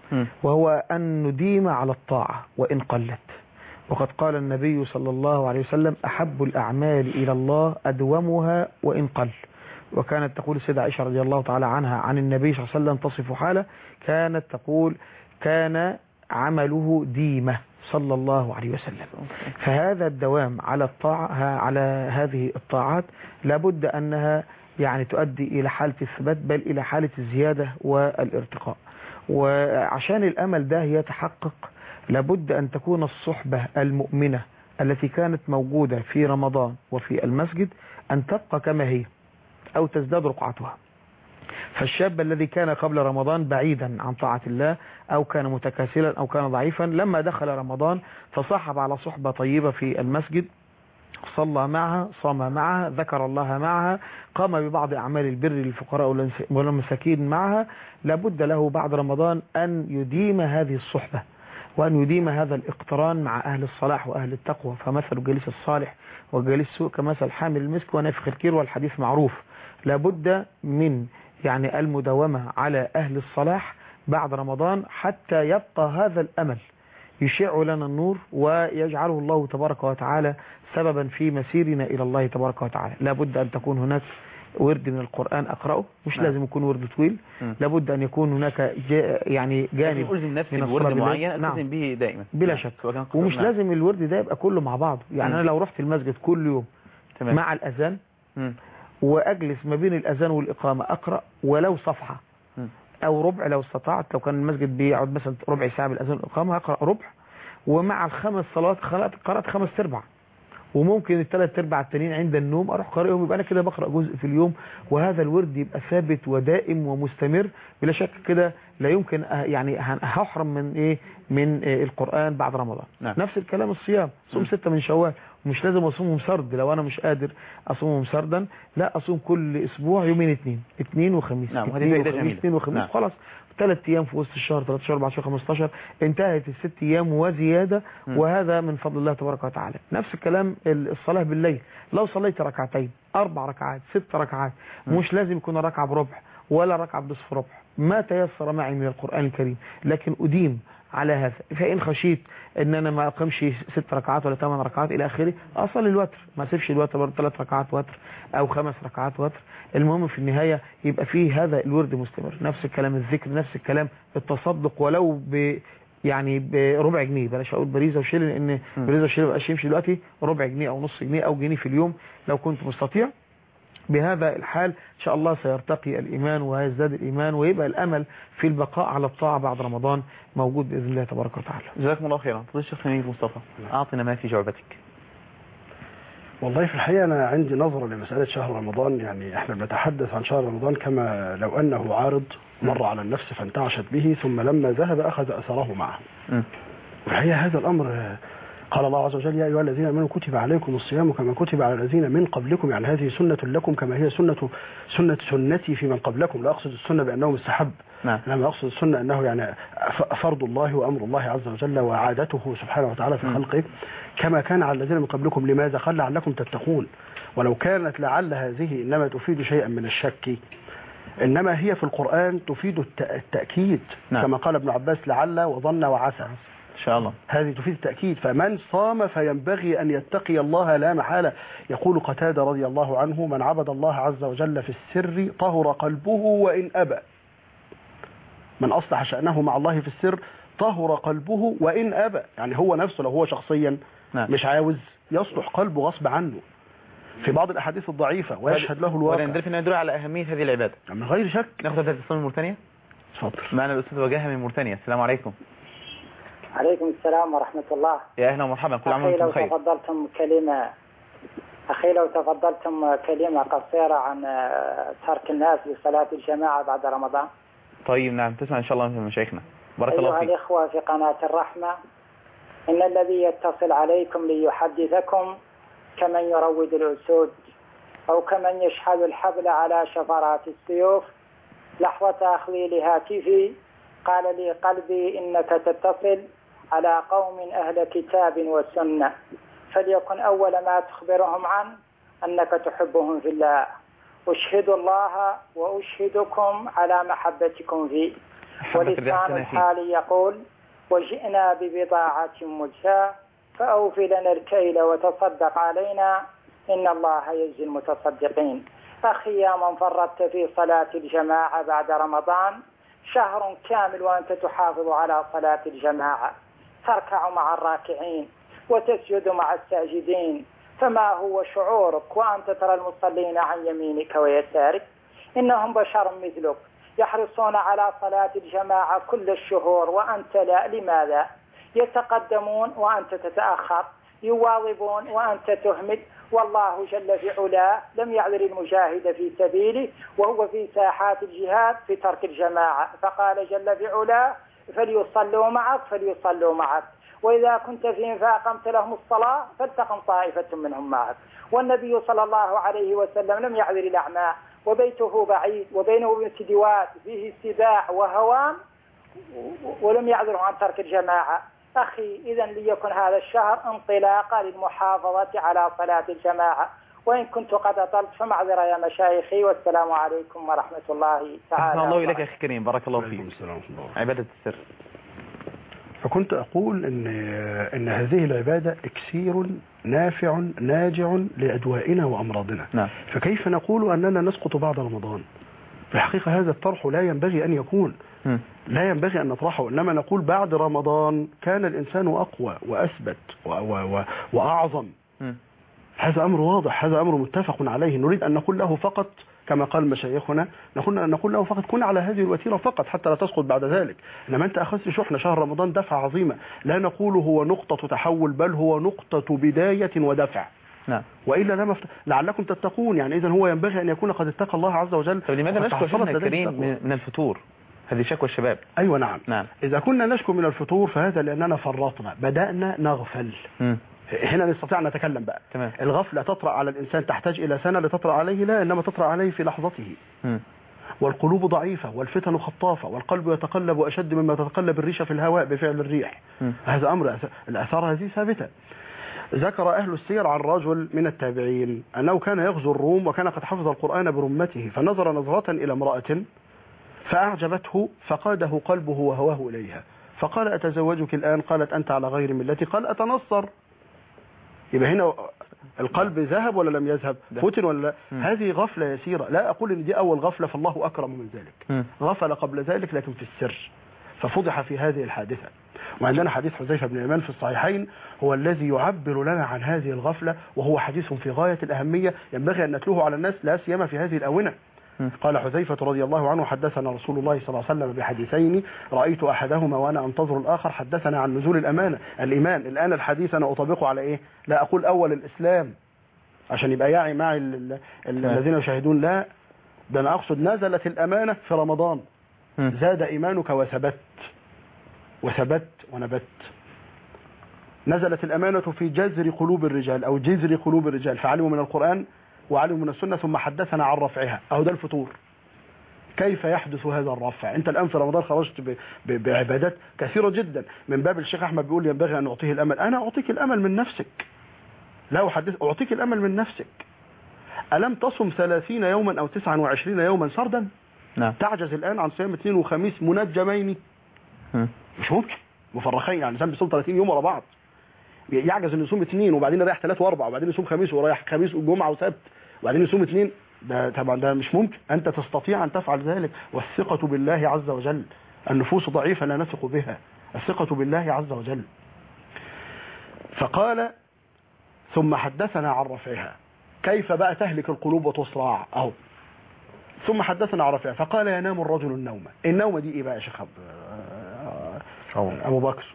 وهو أن نديم على الطاعة وإن قلت. وقد قال النبي صلى الله عليه وسلم أحب الأعمال إلى الله أدومها وإن قل. وكانت تقول السيدة عائشة رضي الله تعالى عنها عن النبي صلى الله عليه وسلم تصف حاله، كانت تقول كان عمله ديمة صلى الله عليه وسلم. فهذا الدوام على الطاعة على هذه الطاعات لابد أنها يعني تؤدي إلى حالة الثبات، بل إلى حالة الزيادة والارتقاء. وعشان الأمل ده يتحقق لابد أن تكون الصحبة المؤمنة التي كانت موجودة في رمضان وفي المسجد أن تبقى كما هي أو تزداد رقعتها. فالشاب الذي كان قبل رمضان بعيدا عن طاعة الله أو كان متكاسلا أو كان ضعيفا، لما دخل رمضان فصاحب على صحبة طيبة في المسجد، صلى معها، صام معها، ذكر الله معها، قام ببعض أعمال البر للفقراء والمساكين معها. لابد له بعد رمضان أن يديم هذه الصحبة وأن يديم هذا الاقتران مع أهل الصلاح وأهل التقوى. فمثل الجليس الصالح والجليس السوء كمثل حامل المسك ونافخ الكير، والحديث معروف. لابد من يعني المداومة على أهل الصلاح بعد رمضان حتى يبقى هذا الأمل يشع لنا النور ويجعله الله تبارك وتعالى سببا في مسيرنا إلى الله تبارك وتعالى. لابد أن تكون هناك ورد من القرآن أقرأه، مش نعم. لازم يكون ورد طويل. م. لابد أن يكون هناك جا يعني جانب ألزم نفسي بورد معين ألتزم نعم. به دائما بلا نعم. شك. ومش نعم. لازم الورد ده يبقى كله مع بعض. يعني م. أنا لو رحت المسجد كل يوم تمام. مع الأذان م. وأجلس ما بين الأذان والإقامة أقرأ ولو صفحة م. أو ربع لو استطعت. لو كان المسجد بيقعد مثلا ربع ساعة بالأذان والإقامة أقرأ ربع، ومع الخمس صلوات قرأت خمس تربع، وممكن الثلاث ارباع التانيين عند النوم اروح قارئهم. يبقى انا كده بقرا جزء في اليوم، وهذا الورد يبقى ثابت ودائم ومستمر بلا شك. كده لا يمكن يعني هحرم من ايه من إيه القرآن بعد رمضان. نعم. نفس الكلام الصيام، صوم ستة من شوال، ومش لازم اصومهم سرد. لو انا مش قادر اصومهم سردا لا اصوم كل اسبوع يومين اثنين اثنين وخميس. نعم. وهذه فائده جميله. اثنين وخميس نعم. خلاص ثلاث ايام في وسط الشهر، ثلاثة عشر أربعة عشر خمسة عشر انتهت الست ايام وزياده. م. وهذا من فضل الله تبارك وتعالى. نفس الكلام الصلاه بالليل، لو صليت ركعتين اربع ركعات ست ركعات م. مش لازم يكون ركعه بربع ولا ركعه بنصف ربع، ما تيسر معي من القرآن الكريم، لكن أديم على هذا. فإن خشيت ان انا ما اقيمش ست ركعات ولا ثمان ركعات الى اخره، اصلي الوتر، ما اسيبش الوتر برضه ثلاث ركعات وتر او خمس ركعات وتر. المهم في النهايه يبقى فيه هذا الورد مستمر. نفس الكلام الذكر، نفس الكلام التصدق ولو ب يعني بربع جنيه، بلاش اقول بريزه وشيل، لان بريزه وشيل ما بقاش يمشي دلوقتي. ربع جنيه او نص جنيه او جنيه في اليوم لو كنت مستطيع. بهذا الحال إن شاء الله سيرتقي الإيمان ويزداد الإيمان، ويبقى الأمل في البقاء على الطاعة بعد رمضان موجود بإذن الله تبارك وتعالى. جزاكم الله خيرا. فضيلة الشيخ سمير مصطفى، أعطنا ما في جعبتك. والله في الحقيقة أنا عندي نظرة لمسألة شهر رمضان. يعني احنا بنتحدث عن شهر رمضان كما لو أنه عارض مر على النفس فانتعشت به، ثم لما ذهب أخذ أثره معه. م. في الحقيقة هذا الأمر قال الله عز وجل: يا أيها الذين آمنوا كتب عليكم الصيام كما كتب على الذين من قبلكم، يعني هذه سنة لكم كما هي سنة سنة سنتي في من قبلكم. لا أقصد السنة بأنه مستحب، نعم. إنما أقصد السنة أنه يعني فرض الله وأمر الله عز وجل وعادته سبحانه وتعالى في خلقه كما كان على الذين من قبلكم. لماذا؟ قال: لعلكم تتقون. ولو كانت لعل هذه إنما تفيد شيئا من الشك، إنما هي في القرآن تفيد التأكيد، نعم. كما قال ابن عباس: لعل وظن وعسى. إن شاء الله هذه تفيد التأكيد. فمن صام فينبغي أن يتقي الله لا محالة. يقول قتادة رضي الله عنه: من عبد الله عز وجل في السر طهر قلبه وإن أبى. من أصلح شأنه مع الله في السر طهر قلبه وإن أبى، يعني هو نفسه لو هو شخصيا نعم. مش عاوز، يصلح قلبه غصب عنه في بعض الأحاديث الضعيفة ويشهد له الواقع. وده يدل يدل على أهمية هذه العبادة من غير شك. ناخذ هذا الاتصال من موريتانيا. اتفضل. معنا الأستاذ وجاهة من موريتانيا. السلام عليكم. عليكم السلام ورحمة الله. يا أهلا ومرحبا، كل عام وانتم بخير. أخي لو تفضلتم كلمة أخي لو تفضلتم كلمة قصيرة عن ترك الناس لصلاة الجماعة بعد رمضان. طيب نعم، تسمع إن شاء الله من مشايخنا. بارك الله فيك. أيها الإخوة في قناة الرحمة، إن الذي يتصل عليكم ليحدثكم كمن يروض الأسود أو كمن يشحذ الحبل على شفرات السيوف. لحظة أخذي لهاتفي قال لي قلبي إنك تتصل على قوم أهل كتاب وسنة، فليكن أول ما تخبرهم عنه أنك تحبهم في الله. أشهد الله وأشهدكم على محبتكم فيه. ولسان الحال يقول: وجئنا ببضاعة مزجاة فأوف لنا الكيل وتصدق علينا إن الله يجزي المتصدقين. أخي يا من فرطت في صلاة الجماعة بعد رمضان شهر كامل وأنت تحافظ على صلاة الجماعة، تركع مع الراكعين وتسجد مع الساجدين، فما هو شعورك وأنت ترى المصلين عن يمينك ويسارك؟ إنهم بشر مثلك يحرصون على صلاة الجماعة كل الشهور وأنت لا. لماذا؟ يتقدمون وأنت تتأخر، يواظبون وأنت تهمل. والله جل في علاه لم يعذر المجاهد في سبيله وهو في ساحات الجهاد في ترك الجماعة، فقال جل في علاه: فليصلوا معك فليصلوا معك، وإذا كنت فيهم فأقمت لهم الصلاة فلتقم طائفة منهم معك. والنبي صلى الله عليه وسلم لم يعذر الأعمى وبيته بعيد وبينه وبين سدوات فيه سباع وهوام ولم يعذره عن ترك الجماعة. أخي إذا ليكن هذا الشهر انطلاقا للمحافظة على صلاة الجماعة، وإن كنت قد أطلت فمعذرة يا مشايخي، والسلام عليكم ورحمة الله تعالى. أحسن الله إليك يا أخي كريم، بارك الله فيك. عبادة السر. فكنت أقول إن إن هذه العبادة إكسير نافع ناجع لأدوائنا وأمراضنا. نعم. فكيف نقول أننا نسقط بعد رمضان؟ في الحقيقة هذا الطرح لا ينبغي أن يكون، م. لا ينبغي أن نطرحه، إنما نقول بعد رمضان كان الإنسان أقوى وأثبت و و و وأعظم. م. هذا أمر واضح، هذا أمر متفق عليه. نريد أن نقول له فقط كما قال مشايخنا، نقول أن نقول له فقط كن على هذه الوتيرة فقط حتى لا تسقط بعد ذلك. إنما أنت أخذت شحنة شهر رمضان دفعة عظيمة، لا نقول هو نقطة تحول بل هو نقطة بداية ودفع. نعم. وإلا لما فت... لعلكم تتقون، يعني إذا هو ينبغي أن يكون قد اتقى الله عز وجل. طب لماذا نشكو شيخنا الكريم من الفتور؟ هذه شكوى الشباب. أيوة نعم. نعم. إذا كنا نشكو من الفتور فهذا لأننا فرطنا، بدأنا نغفل. م. هنا نستطيع أن نتكلم بقى. تمام. الغفلة تطرأ على الإنسان تحتاج إلى سنة لتطرأ عليه، لا، إنما تطرأ عليه في لحظته. م. والقلوب ضعيفة والفتن خطافة والقلب يتقلب أشد مما تتقلب الريشة في الهواء بفعل الريح. م. هذا أمر، الآثار هذه ثابتة. ذكر أهل السير عن رجل من التابعين أنه كان يغزو الروم وكان قد حفظ القرآن برمته، فنظر نظرة إلى امرأة فأعجبته فقاده قلبه وهواه إليها، فقال: أتزوجك الآن؟ قالت: أنت على غير ملتي. قال: أتنصر؟ يبقى هنا القلب ذهب ولا لم يذهب؟ فتن ولا لا؟ هذه غفلة يسيرة، لا أقول إن دي أول غفلة، فالله أكرم من ذلك. م. غفل قبل ذلك لكن في السر، ففضح في هذه الحادثة. وعندنا حديث حذيفة بن اليمان في الصحيحين هو الذي يعبر لنا عن هذه الغفلة، وهو حديث في غاية الأهمية ينبغي أن نتلوه على الناس لا سيما في هذه الآونة. قال حذيفة رضي الله عنه: حدثنا رسول الله صلى الله عليه وسلم بحديثين رأيت أحدهما وأنا أنتظر الآخر. حدثنا عن نزول الأمانة الإيمان. الآن الحديث أنا أطبقه على إيه؟ لا أقول أول الإسلام عشان يبقى يعي معي الذين يشاهدون، لا، ده أنا أقصد نزلت الأمانة في رمضان، زاد إيمانك وثبت وثبت ونبت. نزلت الأمانة في جذر قلوب الرجال أو جذر قلوب الرجال، فعلموا من القرآن وعلموا من السنة ثم حدثنا عن رفعها. أو ده الفتور. كيف يحدث هذا الرفع؟ أنت الآن في رمضان خرجت بعبادات كثيرة جدا، من باب الشيخ أحمد بيقول ينبغي أن أعطيه الأمل. أنا أعطيك الأمل من نفسك، لا أحدث، أعطيك الأمل من نفسك. ألم تصم ثلاثين يوما أو تسعة وعشرين يوما سردا؟ نعم. تعجز الآن عن صيام اثنين وخميس منجمين؟ م. مش ممكن، مفرخين، يعني الإنسان بيصوم ثلاثين يوم ورا بعض، يعجز انه يصوم اثنين وبعدين يريح ثلاث واربع وبعدين يصوم خميس ورايح خميس وجمعه وسبت وبعدين يصوم اثنين؟ ده طبعا ده مش ممكن. انت تستطيع ان تفعل ذلك، والثقه بالله عز وجل. النفوس ضعيفه لا نثق بها، الثقه بالله عز وجل. فقال ثم حدثنا عن رفعها. كيف بقى تهلك القلوب وتصرع؟ اهو ثم حدثنا عن رفعها. فقال ينام الرجل النوم. النوم دي ايه بقى يا شيخ ابو بكر؟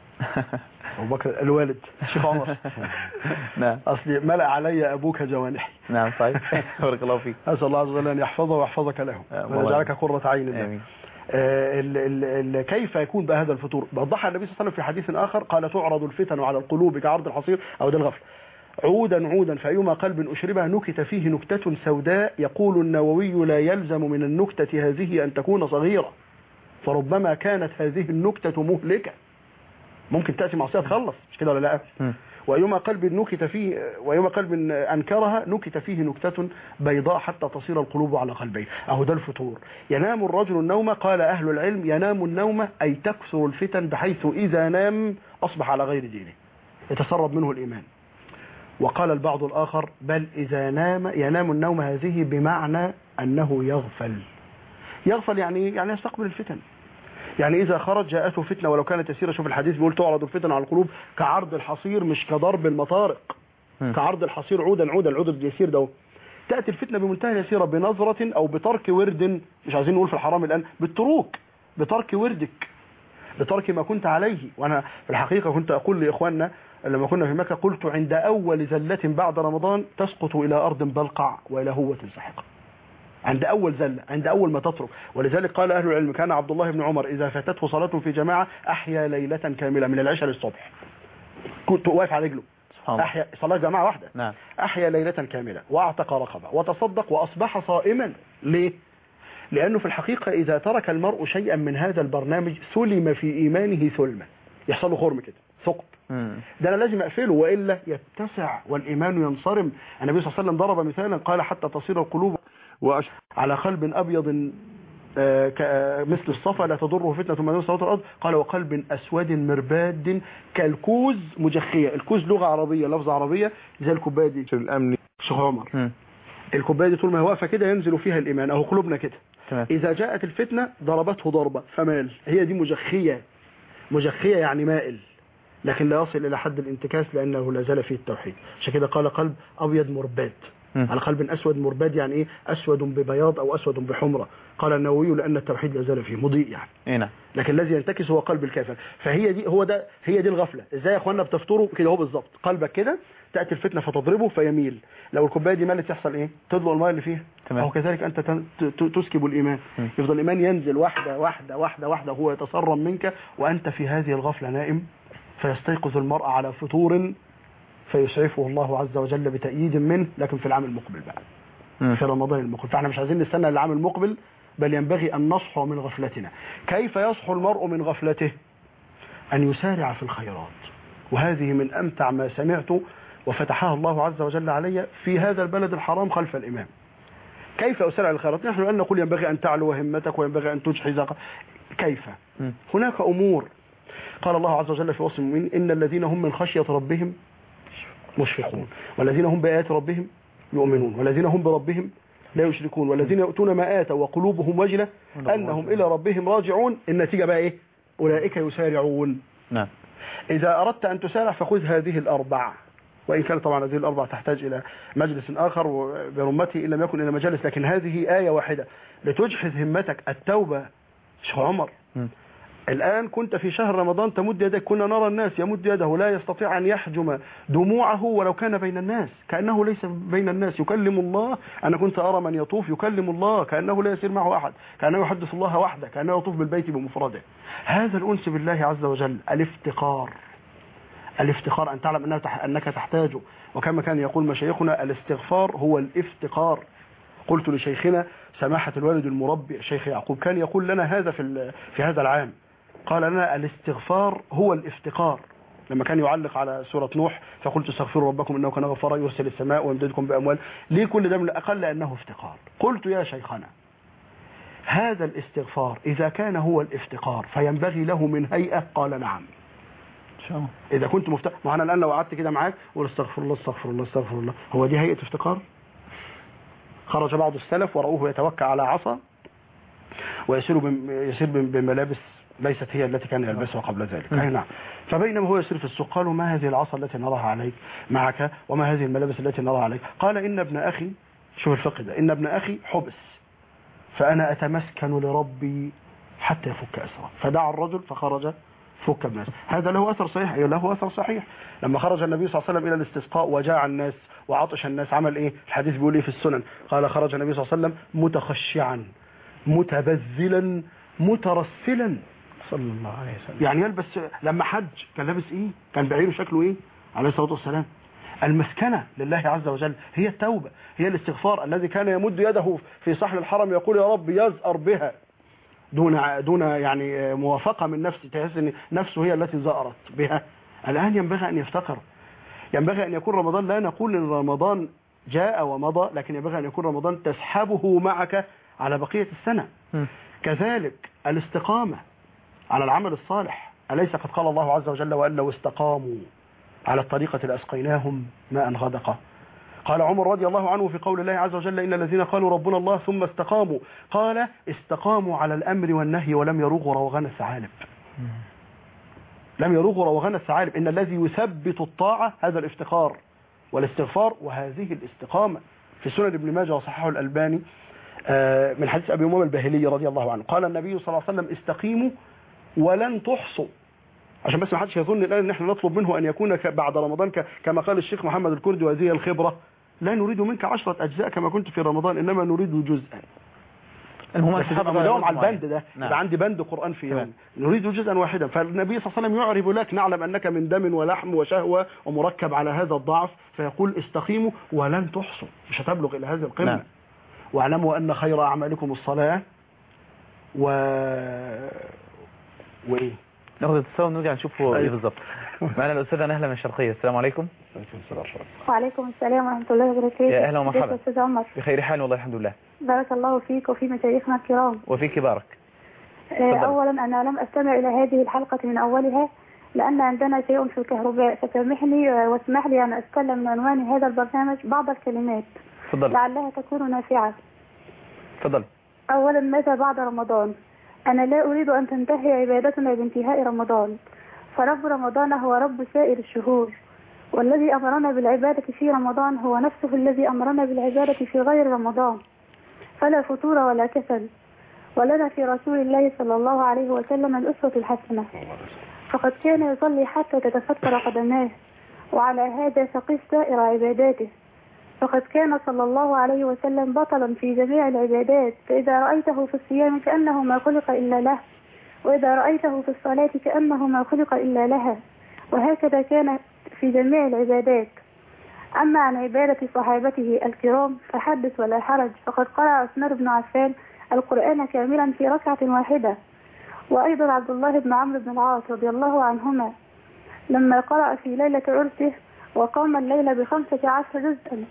أبو بكر الوالد الشيخ عمر. نعم. أصلي ملأ علي أبوك جوانحي. نعم صحيح. بارك الله فيك. أسأل الله عز وجل أن يحفظه ويحفظك له ويجعلك قرة عين له. آمين. آه ال ال ال كيف يكون بهذا الفتور؟ وضحها النبي صلى الله عليه وسلم في حديث آخر، قال تعرض الفتن على القلوب كعرض الحصير أو ده الغفل عودا عودا، فأيما قلب أشربها نكت فيه نكتة سوداء. يقول النووي لا يلزم من النكتة هذه أن تكون صغيرة، فربما كانت هذه النكتة مهلكة. ممكن تأتي معصية تخلص، مش كده ولا لا؟ وأيما قلب نكت فيه وأيما قلب أنكرها نكت فيه نكتة بيضاء حتى تصير القلوب على قلبين. أهو ده الفتور. ينام الرجل النوم. قال أهل العلم ينام النوم أي تكثر الفتن، بحيث إذا نام أصبح على غير دينه، يتسرب منه الإيمان. وقال البعض الآخر بل إذا نام ينام النوم هذه بمعنى أنه يغفل. يغفل يعني يعني يستقبل الفتن. يعني إذا خرج جاءته فتنة ولو كانت يسيرة. شوف الحديث بيقول تعرض الفتن على القلوب كعرض الحصير، مش كضرب المطارق. م. كعرض الحصير عودا عودا. العود اليسير ده تأتي الفتنة بمنتهى اليسيرة، بنظرة أو بترك ورد، مش عايزين نقول في الحرام الآن، بالتروك، بترك وردك، بترك ما كنت عليه. وأنا في الحقيقة كنت أقول لإخواننا لما كنا في مكة، قلت عند أول زلة بعد رمضان تسقط إلى أرض بلقع وإلى هوة ساحقة. عند أول زلة، عند أول ما تترك. ولذلك قال أهل العلم كان عبد الله بن عمر إذا فاتته صلاة في جماعة أحيا ليلة كاملة من العشاء للصبح، كنت واقف على رجله، أحيا صلاة جماعة واحدة. نعم. أحيا ليلة كاملة وأعتق رقبة وتصدق وأصبح صائما. ليه؟ لأنه في الحقيقة إذا ترك المرء شيئا من هذا البرنامج سلم في إيمانه ثلمة، يحصل له خرم كده، ثقب. ده أنا لازم أقفله وإلا يتسع والإيمان ينصرم. النبي صلى الله عليه وسلم ضرب مثالا قال حتى تصير القلوب على قلب أبيض مثل الصفا لا تضره فتنة ثم تنسى الأرض. قال وقلب أسود مرباد كالكوز مجخية. الكوز لغة عربية، لفظة عربية، زي الكوباية دي في الأمن شيخ عمر. الكوباية دي طول ما هي واقفة كده ينزل فيها الإيمان، أو قلوبنا كده. إذا جاءت الفتنة ضربته ضربة فمال. هي دي مجخية. مجخية يعني مائل، لكن لا يصل إلى حد الانتكاس لأنه لا زال فيه التوحيد. عشان كده قال قلب أبيض مرباد. م. على قلب أسود مرباد يعني إيه؟ أسود ببياض أو أسود بحمرة. قال النووي لأن التوحيد لا زال فيه مضيء يعني. إيه؟ لكن الذي ينتكس هو قلب الكافر. فهي دي هو ده هي دي الغفلة. إزاي يا أخوانا بتفطروا كده؟ هو بالظبط قلبك كده تأتي الفتنة فتضربه فيميل. لو الكوباية دي مالت يحصل إيه؟ تضلق الماء اللي فيها. أو كذلك أنت تسكب الإيمان. م. يفضل الإيمان ينزل واحدة واحدة واحدة واحدة وهو يتسرم منك وأنت في هذه الغفلة نائم. فيستيقظ المرء على فطور فيسعفه الله عز وجل بتأييد منه، لكن في العام المقبل بقى م. في رمضان المقبل. فاحنا مش عايزين نستنى للعام المقبل، بل ينبغي أن نصحو من غفلتنا. كيف يصحو المرء من غفلته؟ أن يسارع في الخيرات. وهذه من أمتع ما سمعت وفتحها الله عز وجل علي في هذا البلد الحرام خلف الإمام. كيف أسارع الخيرات؟ نحن الآن نقول ينبغي أن تعلو همتك وينبغي أن تجحز. كيف؟ م. هناك أمور قال الله عز وجل في وصف المؤمنين إن الذين هم من خشية ربهم مشفقون، والذين هم بآيات ربهم يؤمنون، والذين هم بربهم لا يشركون، والذين يؤتون ما آتوا وقلوبهم وجلة أنهم إلى ربهم راجعون. النتيجة بقى إيه؟ أولئك يسارعون. نعم. إذا أردت أن تسارع فخذ هذه الأربع، وإن كان طبعا هذه الأربع تحتاج إلى مجلس آخر برمته إن لم يكن إلى مجالس، لكن هذه آية واحدة لتجحز همتك. التوبة. شيخ عمر م. الآن كنت في شهر رمضان تمد يدك، كنا نرى الناس يمد يده لا يستطيع أن يحجم دموعه ولو كان بين الناس، كأنه ليس بين الناس، يكلم الله. أنا كنت أرى من يطوف يكلم الله كأنه لا يسير معه أحد، كأنه يحدث الله وحده، كأنه يطوف بالبيت بمفرده. هذا الأنس بالله عز وجل، الافتقار، الافتقار أن تعلم أنك تحتاج، وكما كان يقول مشايخنا الاستغفار هو الافتقار. قلت لشيخنا سماحة الوالد المربي الشيخ يعقوب كان يقول لنا هذا في في هذا العام، قال لنا الاستغفار هو الافتقار، لما كان يعلق على سورة نوح فقلت استغفروا ربكم إنه كان غفارا يرسل السماء ويمددكم بأموال، ليه كل ده من الأقل لأنه افتقار. قلت يا شيخنا هذا الاستغفار إذا كان هو الافتقار فينبغي له من هيئة، قال نعم. إذا كنت مفتقر، ما أنا الآن لو قعدت كده معاك وقلت استغفر الله استغفر الله استغفر الله، هو دي هيئة افتقار؟ خرج بعض السلف ورأوه يتوكى على عصا ويسير يسير بملابس ليست هي التي كان يلبسها قبل ذلك. أي نعم. فبينما هو يسير في السوق قالوا ما هذه العصا التي نراها عليك معك وما هذه الملابس التي نراها عليك؟ قال إن ابن أخي، شوف الفقه ده، إن ابن أخي حبس فأنا أتمسكن لربي حتى يفك أسره. فدعا الرجل فخرج فك الناس. هذا له أثر صحيح؟ أيوه له أثر صحيح. لما خرج النبي صلى الله عليه وسلم إلى الاستسقاء وجاع الناس وعطش الناس عمل إيه؟ الحديث بيقول إيه في السنن؟ قال خرج النبي صلى الله عليه وسلم متخشعا متبذلا مترسلا صلى الله عليه وسلم. يعني يلبس، لما حج كان لابس إيه؟ كان بعيره شكله إيه؟ عليه الصلاة والسلام. المسكنة لله عز وجل هي التوبة، هي الاستغفار. الذي كان يمد يده في صحن الحرم يقول يا رب يزأر بها دون دون يعني موافقة من نفسه، تحس ان نفسه هي التي زأرت بها. الآن ينبغي أن يفتقر، ينبغي أن يكون رمضان، لا نقول ان رمضان جاء ومضى، لكن ينبغي أن يكون رمضان تسحبه معك على بقية السنة. م. كذلك الاستقامة على العمل الصالح. أليس قد قال الله عز وجل وأن لو استقاموا على الطريقة لأسقيناهم ماء غدقا. قال عمر رضي الله عنه في قول الله عز وجل إن الذين قالوا ربنا الله ثم استقاموا، قال استقاموا على الأمر والنهي ولم يروغوا روغان الثعالب. لم يروغوا روغان الثعالب. إن الذي يثبت الطاعة هذا الافتقار والاستغفار وهذه الاستقامة. في سنن ابن ماجه وصححه الألباني من حديث أبي أمامة الباهلي رضي الله عنه قال النبي صلى الله عليه وسلم استقيموا ولن تحصوا. عشان بس ما حدش يظن الآن ان احنا نطلب منه ان يكون بعد رمضان كما قال الشيخ محمد الكردي وهذه الخبرة، لا نريد منك عشرة أجزاء كما كنت في رمضان، إنما نريد جزءا. المهم مداوم على البند ده. نعم. يبقى عندي بند قرآن في يوم، نريد جزءا واحدا. فالنبي صلى الله عليه وسلم يعرب لك نعلم أنك من دم ولحم وشهوة ومركب على هذا الضعف، فيقول استقيموا ولن تحصوا، مش هتبلغ إلى هذه القمة. نعم. واعلموا أن خير أعمالكم الصلاة و وإيه ناخذ اتصال ونرجع نشوف هو ايه بالظبط. معنا الاستاذه نهله من الشرقيه. السلام عليكم. وعليكم السلام ورحمه الله وبركاته. يا اهلا ومرحبا. استاذ عمر بخير حال والله الحمد لله. بارك الله فيك وفي مشايخنا الكرام. وفيك بارك. اولا انا لم استمع الى هذه الحلقه من اولها لان عندنا شيء في الكهرباء، فسامحني واسمح لي ان اتكلم من عنوان هذا البرنامج بعض الكلمات تفضل لعلها تكون نافعه. تفضل. اولا ماذا بعد رمضان؟ أنا لا أريد أن تنتهي عبادتنا بانتهاء رمضان، فرب رمضان هو رب سائر الشهور، والذي أمرنا بالعبادة في رمضان هو نفسه الذي أمرنا بالعبادة في غير رمضان، فلا فتور ولا كسل. ولنا في رسول الله صلى الله عليه وسلم الأسوة الحسنة، فقد كان يصلي حتى تتفتر قدماه، وعلى هذا فقس سائر عباداته، فقد كان صلى الله عليه وسلم بطلا في جميع العبادات، فإذا رأيته في الصيام كأنه ما خلق إلا له، وإذا رأيته في الصلاة كأنه ما خلق إلا لها، وهكذا كان في جميع العبادات. أما عن عبادة صحابته الكرام فحدث ولا حرج، فقد قرأ عثمان بن عفان القرآن كاملا في ركعة واحدة، وأيضا عبد الله بن عمرو بن العاص رضي الله عنهما لما قرأ في ليلة عرسه وقام الليل بخمسة عشر جزءا.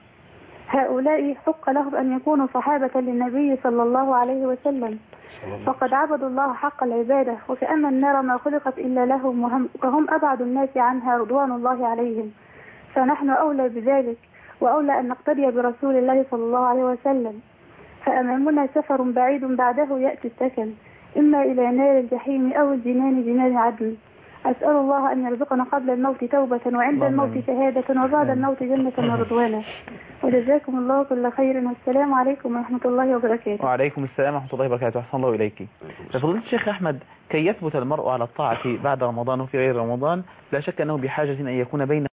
هؤلاء حق لهم أن يكونوا صحابة للنبي صلى الله عليه وسلم، فقد عبدوا الله حق العبادة، وكأن النار ما خلقت إلا لهم، وهم, وهم أبعد الناس عنها رضوان الله عليهم، فنحن أولى بذلك وأولى أن نقتدي برسول الله صلى الله عليه وسلم. فأمامنا سفر بعيد بعده يأتي السكن، إما إلى نار الجحيم أو الجنان جنان عدن. أسأل الله أن يرزقنا قبل الموت توبة وعند الموت شهادة وبعد الموت جنة ورضوانا. وجزاكم الله كل خير، والسلام عليكم ورحمة الله وبركاته. وعليكم السلام ورحمة الله وبركاته. أحسن الله إليك. فضيلة الشيخ أحمد، كي يثبت المرء على الطاعة بعد رمضان وفي غير رمضان لا شك أنه بحاجة أن يكون بين